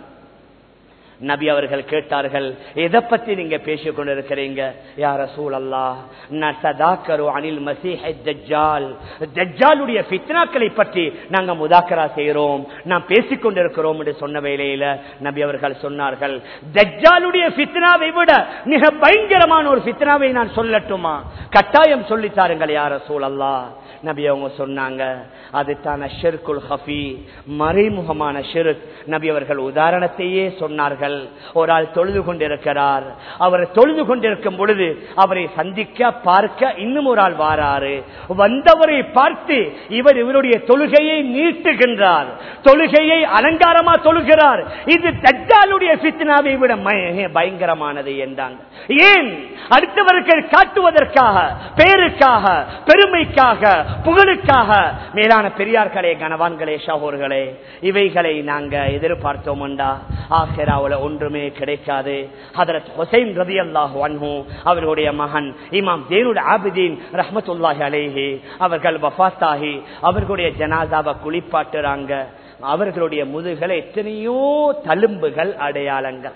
நபி அவர்கள் கேட்டார்கள், எதை பத்தி நீங்க பேசிக் கொண்டிருக்கிறீங்க? யா ரசூலல்லாஹ், நததாக்கரு அனில் மஸீஹ் தஜ்ஜால், தஜ்ஜாலுடைய ஃபித்னாக்களை பற்றி நாங்க முதாக்கரா செய்கிறோம், நாம் பேசிக் கொண்டிருக்கிறோம் என்று சொன்ன வேளையில நபி அவர்கள் சொன்னார்கள், தஜ்ஜாலுடைய ஃபித்னாவை விட மிக பயங்கரமான ஒரு ஃபித்னாவை நான் சொல்லட்டுமா? கட்டாயம் சொல்லித்தாருங்கள் யா ரசூலல்லாஹ். நபி அவங்க சொன்னாங்க, அதுதான் ஷிர்குல் ஹஃபி, மறைமுகமான ஷிர்க். நபி அவர்கள் உதாரணத்தையே சொன்னார்கள். ஒரு ஆள் தொழுது கொண்டிருக்கிறார், அவர் தொழுது கொண்டிருக்கும் பொழுது அவரை சந்திக்க பார்க்க இன்னும் ஒரு ஆள் வாராரு. வந்தவரை பார்த்து இவர் இவருடைய தொழுகையை நீட்டுகின்றார், தொழுகையை அலங்காரமா தொழுகிறார். இது தஜ்ஜாலுடைய ஃபித்னாவை விட பயங்கரமானது என்றாங்க. ஏன்? அடுத்தவர்கள் காட்டுவதற்காக, பேருக்காக, பெருமைக்காக, புகழுக்காக. மேலான பெரியார்களே, கணவான்களே, ஷஹோர்களே, இவைகளை நாங்க எதிர்பார்த்தோம் என்றா ஆகிராவுல ஒன்றுமே கிடைக்காது. ஹதரத் ஹுசைன் ரலியல்லாஹு அன்ஹு அவர்களுடைய மகன் இமாம் ஜைனுல் ஆபிதீன் ரஹ்மத்துல்லாஹி அலைஹி அவர்கள் வஃபாத்தாகி அவர்களுடைய ஜனாசாவை குளிப்பாட்டுறாங்க. அவர்களுடைய முதுகலை எத்தனையோ தழும்புகள், அடையாளங்கள்.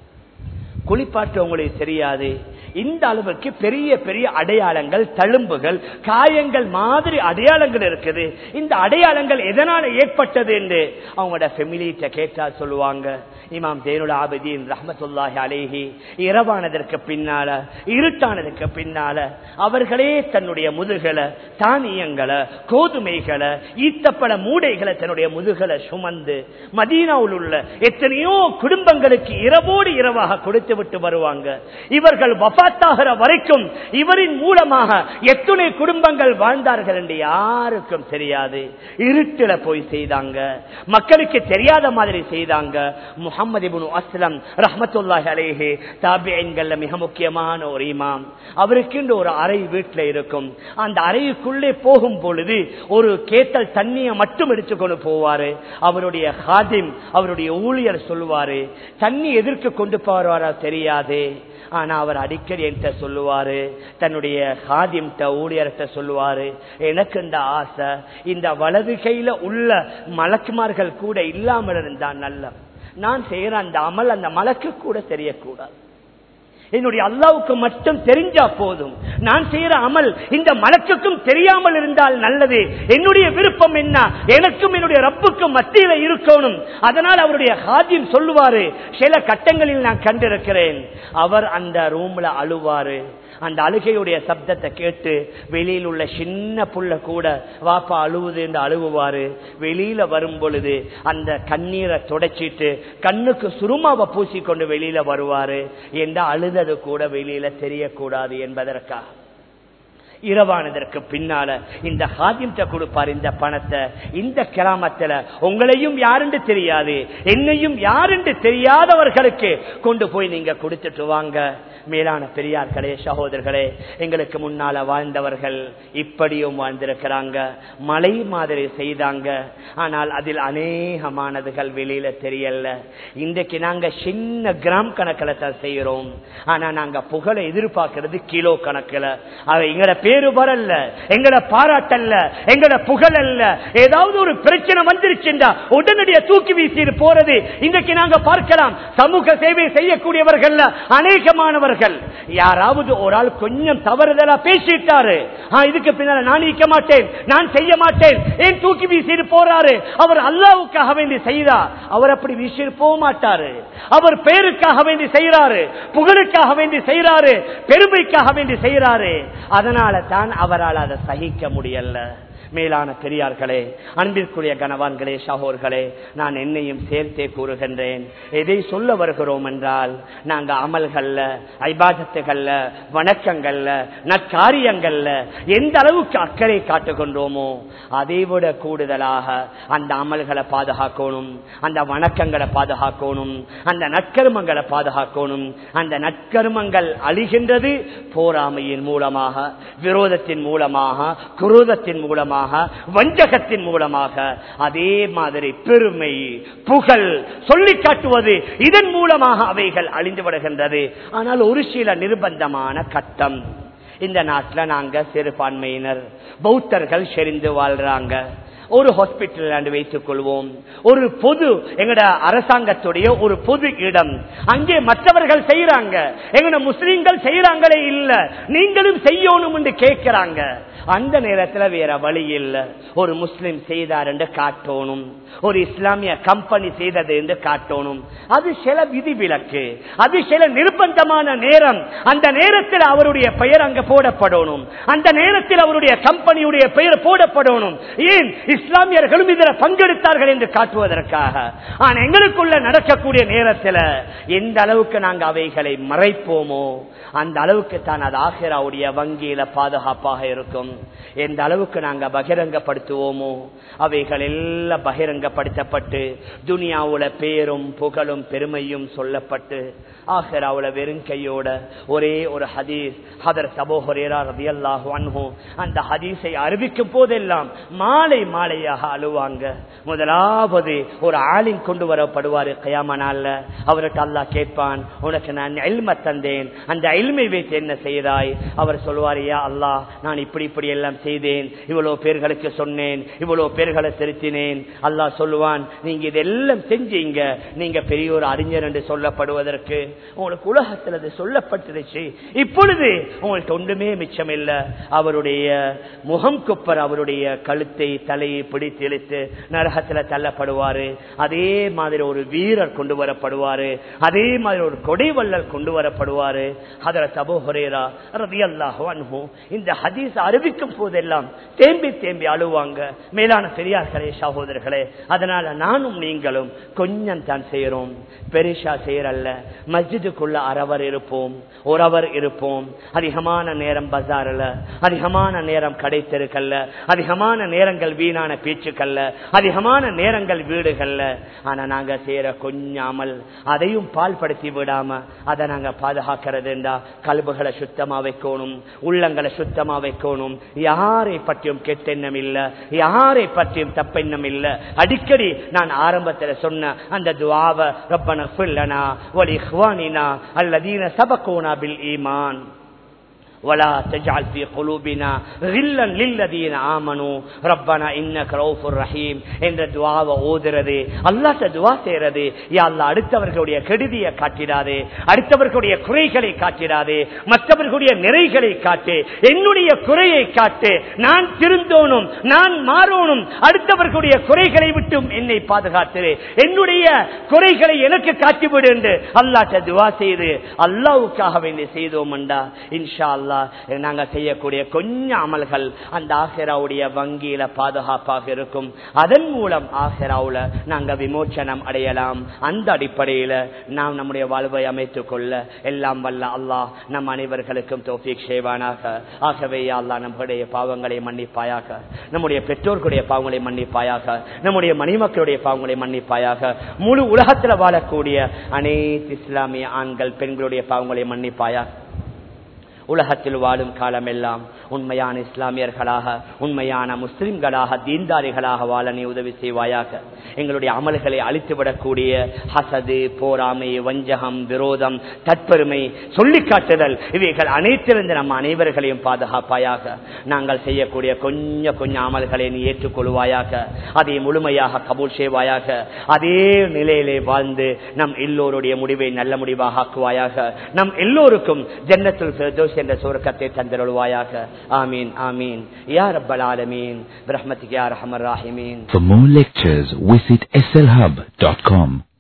குளிப்பாட்டு உங்களுக்கு தெரியாது, இந்த அளவுக்கு பெரிய பெரிய அடையாளங்கள், தழும்புகள், காயங்கள் மாதிரி அடையாளங்கள் இருக்குது. இந்த அடையாளங்கள் எதனால ஏற்பட்டது என்று அவங்களோட ஃபெமிலிட்ட கேட்டா சொல்லுவாங்க. இமாம் ஜைனுல் ஆபிதீன் ரஹ்மத்துல்லாஹி அலைஹி இரவானதற்கு பின்னால, இருட்டானதற்கு பின்னால அவர்களே தன்னுடைய முதுகலை, தானியங்களை, கோதுமைகளை, ஈத்தப்பட மூடைகளை தன்னுடைய முதுகலை சுமந்து மதீனாவில் உள்ள எத்தனையோ குடும்பங்களுக்கு இரவோடு இரவாக கொடுத்து விட்டு வருவாங்க. இவர்கள் வஃபாத்தாகிற வரைக்கும் இவரின் மூலமாக எத்தனை குடும்பங்கள் வாழ்ந்தார்கள் என்று யாருக்கும் தெரியாது. இருட்டில போய் செய்தாங்க, மக்களுக்கு தெரியாத மாதிரி செய்தாங்க. முஹம்மது இப்னு அஸ்லம் ரஹ்மத்துல்லாஹி அலைஹி தாபிஈன்கள்ல மிக முக்கியமான ஒரு இமாம். அவருக்கு ஒரு அறை வீட்டில் இருக்கும். அந்த அறைக்குள்ளே போகும் பொழுது ஒரு கேத்தல் தண்ணியை மட்டும் எடுத்துக்கொண்டு போவாரு. அவருடைய ஹாதிம், அவருடைய ஊழியர் சொல்லுவாரு, தண்ணி எதற்கு கொண்டு போவாரா தெரியாது, ஆனா அவர் அடிக்கடி என்கிட்ட சொல்லுவாரு, தன்னுடைய ஹாதிம்ட்ட ஊழியர்கிட்ட சொல்லுவாரு, எனக்கு இந்த ஆசை, இந்த வலது கையில உள்ள மலக்குமார்கள் கூட இல்லாமல் இருந்தா நல்ல, நான் செய்யற அந்த அமல் அந்த மலக்கு கூட தெரியக்கூடாது, என்னுடைய அல்லாவுக்கு மட்டும் தெரிஞ்சா போதும், நான் செய்யற அமல் இந்த மலக்குக்கும் தெரியாமல் இருந்தால் நல்லது. என்னுடைய விருப்பம் என்ன, எனக்கும் என்னுடைய ரப்புக்கும் மத்தியில இருக்கணும். அதனால் அவருடைய ஹாஜிம் சொல்லுவாரு, சில கட்டங்களில் நான் கண்டிருக்கிறேன், அவர் அந்த ரூம்ல அழுவாரு. அந்த அழுகையுடைய சப்தத்தை கேட்டு வெளியில் உள்ள சின்ன புள்ள கூட வாப்பா அழுவுது என்று அழுவாரு. வெளியில வரும் பொழுது அந்த கண்ணீரை தொடச்சிட்டு கண்ணுக்கு சுருமாவை பூசிக்கொண்டு வெளியில வருவாரு. என்ற அழுதது கூட வெளியில தெரியக்கூடாது என்பதற்காக. இரவானதற்கு பின்னால இந்த ஹாதிம்ட்ட கொடுப்பார் இந்த பணத்தை. இந்த கிராமத்துல உங்களையும் யாருன்னு தெரியாது, என்னையும் யாருன்னு தெரியாதவர்களுக்கு கொண்டு போய் நீங்க கொடுத்துட்டு வாங்க. மேலான பெரியார்களே, சகோதரர்களே, எங்களுக்கு முன்னால வாழ்ந்தவர்கள் இப்படியும் வாழ்ந்திருக்கிறாங்க. மலை மாதிரி செய்தாங்க, ஆனால் அதில் அநேகமானதுகள் வெளியில தெரியல. இன்றைக்கு நாங்க சின்ன கிராம் கணக்கில் தான் செய்யறோம், ஆனா நாங்க புகழை எதிர்பார்க்கிறது கிலோ கணக்கில். அதை எங்கட பேரு வரல, எங்கட பாராட்டல்ல, எங்கட புகழ் அல்ல. ஏதாவது ஒரு பிரச்சனை வந்துருச்சுண்டா உடனடியா தூக்கி வீசி போறது இன்றைக்கு நாங்க பார்க்கலாம். சமூக சேவை செய்யக்கூடியவர்கள் அநேகமானவர்கள், யாராவது ஒரு ஆள் கொஞ்சம் தவறுதலா பேசிட்டாரு, இதுக்கு பின்னால நான் நிற்க மாட்டேன், நான் செய்ய மாட்டேன், ஏன் தூக்கி வீசி போறாரு? அவர் அல்லாஹ்வுக்காக வேண்டி செய்தார், அவர் அப்படி வீசி போக மாட்டாரு. அவர் பேருக்காக வேண்டி செய்யறாரு, புகழுக்காக வேண்டி செய்யறாரு, பெருமைக்காக வேண்டி செய்யறாரு. அதனால தான் அவரால் அதை சகிக்க முடியல. மேலான பெரியார்களே, அன்பிற்குரிய கணவான்களே, சகோதரர்களே, நான் என்னையும் சேர்த்தே கூறுகின்றேன். எதை சொல்ல வருகிறோம் என்றால், நாங்க அமல்கள்ல, ஐபாதத்துகள்ல, வணக்கங்கள்ல, நற்காரியங்கள்ல எந்த அளவுக்கு அக்கறை காட்டுகின்றோமோ அதை விட கூடுதலாக அந்த அமல்களை பாதுகாக்கணும், அந்த வணக்கங்களை பாதுகாக்கணும், அந்த நற்கர்மங்களை பாதுகாக்கணும். அந்த நற்கர்மங்கள் அழிகின்றது போராமையின் மூலமாக, விரோதத்தின் மூலமாக, குரோதத்தின் மூலமாக, வஞ்சகத்தின் மூலமாக. அதே மாதிரி பெருமை, புகழ், சொல்லி காட்டுவது, இதன் மூலமாக அவைகள் அழிந்து விடுகின்றது. ஆனால் ஒரு சில நிர்பந்தமான கட்டம். இந்த நாட்டில் நாங்க சிறுபான்மையினர் பௌத்தர்கள் செறிந்து வாழ்றாங்க. ஒரு ஹாஸ்பிட்டல் வைத்துக் கொள்வோம், ஒரு பொது எங்கட அரசாங்கத்துடைய ஒரு பொது இடம், அங்கே மற்றவர்கள் செய்யறாங்க, எங்கட முஸ்லிம்கள் செய்யறாங்களே இல்ல, நீங்களும் செய்யணும் என்று கேட்கிறாங்க. அந்த நேரத்தில் வேற வழி இல்ல, ஒரு முஸ்லிம் செய்தார் என்று காட்டணும், ஒரு இஸ்லாமிய கம்பெனி செய்தது என்று காட்டணும். அது சில விதிவிலக்கு, அது சில நிர்பந்தமான நேரம். அந்த நேரத்தில் அவருடைய பெயர் அங்க போடப்படணும், அந்த நேரத்தில் அவருடைய கம்பெனியுடைய பெயர் போடப்படணும். ஏன்? இஸ்லாமியர்களும் இதில் பங்கெடுத்தார்கள் என்று காட்டுவதற்காக. ஆனா எங்களுக்குள்ள நடக்கக்கூடிய நேரத்தில் எந்த அளவுக்கு நாங்கள் அவைகளை மறைப்போமோ அந்த அளவுக்கு தான் அது ஆகிராவுடைய வங்கியில பாதுகாப்பாக இருக்கும். எந்த அளவுக்கு நாங்கள் பகிரங்கப்படுத்துவோமோ அவைகள் எல்லாம் பகிரங்கப்படுத்தப்பட்டு துனியாவுல பேரும் புகழும் பெருமையும் சொல்லப்பட்டு ஆகிராவுல வெறும் கையோட ஒரே ஒரு ஹதீஸ், ஹதரத் அபூ ஹுரைரா ரலியல்லாஹு அன்ஹு அந்த ஹதீஸை அறிவிக்கும் போதெல்லாம் மாலை மாலையாக அழுவாங்க. முதலாவது ஒரு ஆலிம் கொண்டு வரப்படுவாரு கியாமத் நாள்ல. அவருக்கு அல்லாஹ் கேட்பான், உனக்கு நான் இல்ம தந்தேன், அந்த இல்மை வைத்து என்ன செய்தாய்? அவர் சொல்வார், யா அல்லாஹ், நான் இப்படி இப்படி எல்லாம் செய்தேன், இவ்வளவு பேர்களுக்கு சொன்னேன், இவ்வளவு பேர்களை திருத்தினேன். அல்லாஹ் சொல்லுவான், நீங்க இதெல்லாம் செஞ்சீங்க, நீங்க பெரிய ஒரு அறிஞர் என்று சொல்லப்படுவதற்கு உங்களுக்கு உலகத்தில் அது சொல்லப்பட்டுருச்சு. இப்பொழுது உங்களுக்கு ஒன்றுமே மிச்சம் இல்ல. அவருடைய முகம் குப்பர், அவருடைய கழுத்தை தலையை பிடித்து இழுத்து நரகத்தில் தள்ளப்படுவாரு. அதே மாதிரி ஒரு வீரர் கொண்டு வரப்படுவாரு, அதே மாதிரி ஒரு கொடைவள்ளல் கொண்டு வரப்படுவாரு. ஹதரத் அபூ ஹுரைரா ரலியல்லாஹு அன்ஹு இந்த ஹதீஸ் அறிவிக்கும் போதெல்லாம் தேம்பி தேம்பி அழுவாங்க. மேலான பெரியார்களே, சகோதரர்களே, அதனால நானும் நீங்களும் கொஞ்சம் தான் செய்யறோம், பெரிசா செய்யறல்ல. மஸ்ஜிதுக்குள்ள அரவர் இருப்போம், ஒருவர் இருப்போம். அதிகமான நேரம் பஜார்ல, அதிகமான நேரம் கடை தெருக்கல்ல, அதிகமான நேரங்கள் வீணான பேச்சுக்கல்ல, அதிகமான நேரங்கள் வீடுகள்ல. ஆனா நாங்க செய்யற கொஞ்சம் அமல் அதையும் பால்படுத்தி விடாம அதை நாங்க பாதுகாக்கிறதுண்டா கல்புகளை சுத்தமா வைக்கணும், உள்ளங்களை சுத்தமா வைக்கணும். யாரை பற்றியும் கெட்டெண்ணம் இல்ல, யாரை பற்றியும் தப்பெண்ணம் இல்ல. அடிக்கடி நான் ஆரம்பத்தில் சொன்ன அந்த துஆவை, ரப்பனா ஃபிர் லனா வ லிஇக்வானினா அல்லதீன சபகூனா பில் ஈமான் ولا تجعل في قلوبنا غلا للذين آمنوا ربنا إنك رؤوف رحيم என்ற துஆவை ஓதுறது, அல்லாஹ்ட்ட துஆ செய்யறது. யா அல்லாஹ், அடுத்தவர்களுடைய கெடுதியை காட்டிடாதே, அடுத்தவர்களுடைய குறைகளை காட்டிடாதே, மற்றவர்களுடைய நிறைகளை காட்டு, என்னுடைய குறையை காட்டு, நான் திருந்தோனும், நான் மாறணும், அடுத்தவர்களுடைய குறைகளை விட்டும் என்னை பாதுகாத்து, என்னுடைய குறைகளை எனக்கு காட்டிவிடு என்று அல்லாஹ்ட்ட துஆ செய்து அல்லாஹ்வுக்காக வேண்டி செய்தோம் என்றா இன்ஷா அல்லாஹ் நாங்க செய்யக்கூடிய கொஞ்சம் அமல்கள் அந்த ஆகிராவுடைய வங்கியில பாதுகாப்பாக இருக்கும். அதன் மூலம் ஆகிராவுல நாங்க விமோச்சனம் அடையலாம். அந்த அடிப்படையில நாம் நம்முடைய வாழ்வை அமைத்துக் கொள்ள எல்லாம் வல்ல அல்லாஹ் நம் அனைவர்களுக்கும் தௌஃபீக் செய்வானாக. ஆகவே யா அல்லாஹ், நம்முடைய பாவங்களை மன்னிப்பாயாக, நம்முடைய பெற்றோர்களுடைய பாவங்களை மன்னிப்பாயாக, நம்முடைய மணிமக்களுடைய பாவங்களை மன்னிப்பாயாக, முழு உலகத்தில் வாழக்கூடிய அனைத்து இஸ்லாமிய ஆண்கள் பெண்களுடைய பாவங்களை மன்னிப்பாயாக. உலகத்தில் வாழும் காலம் எல்லாம் உண்மையான இஸ்லாமியர்களாக, உண்மையான முஸ்லிம்களாக, தீன்தாரிகளாக வாழ நீ உதவி செய்வாயாக. எங்களுடைய அமல்களை அழித்துவிடக்கூடிய ஹசது, போராமை, வஞ்சகம், விரோதம், தற்பெருமை, சொல்லிக்காட்டுதல் இவைகள் அனைத்திலிருந்து நம்ம அனைவர்களையும் பாதுகாப்பாயாக. நாங்கள் செய்யக்கூடிய கொஞ்சம் கொஞ்சம் அமல்களை நீ ஏற்றுக்கொள்வாயாக, அதை முழுமையாக கபூல் செய்வாயாக. அதே நிலையிலே வாழ்ந்து நம் எல்லோருடைய முடிவை நல்ல முடிவாக ஆக்குவாயாக. நம் எல்லோருக்கும் ஜன்னத்துல் ஃபிர்தௌஸ் என்ற சுவர்க்கத்தை தந்தருள்வாயாக. ஆமீன் ஆமீன் யா ரப்பல் ஆலமீன் பிரஹ்மதிக யா அர்ஹமர் ராஹிமீன். For more lectures visit S L hub dot com.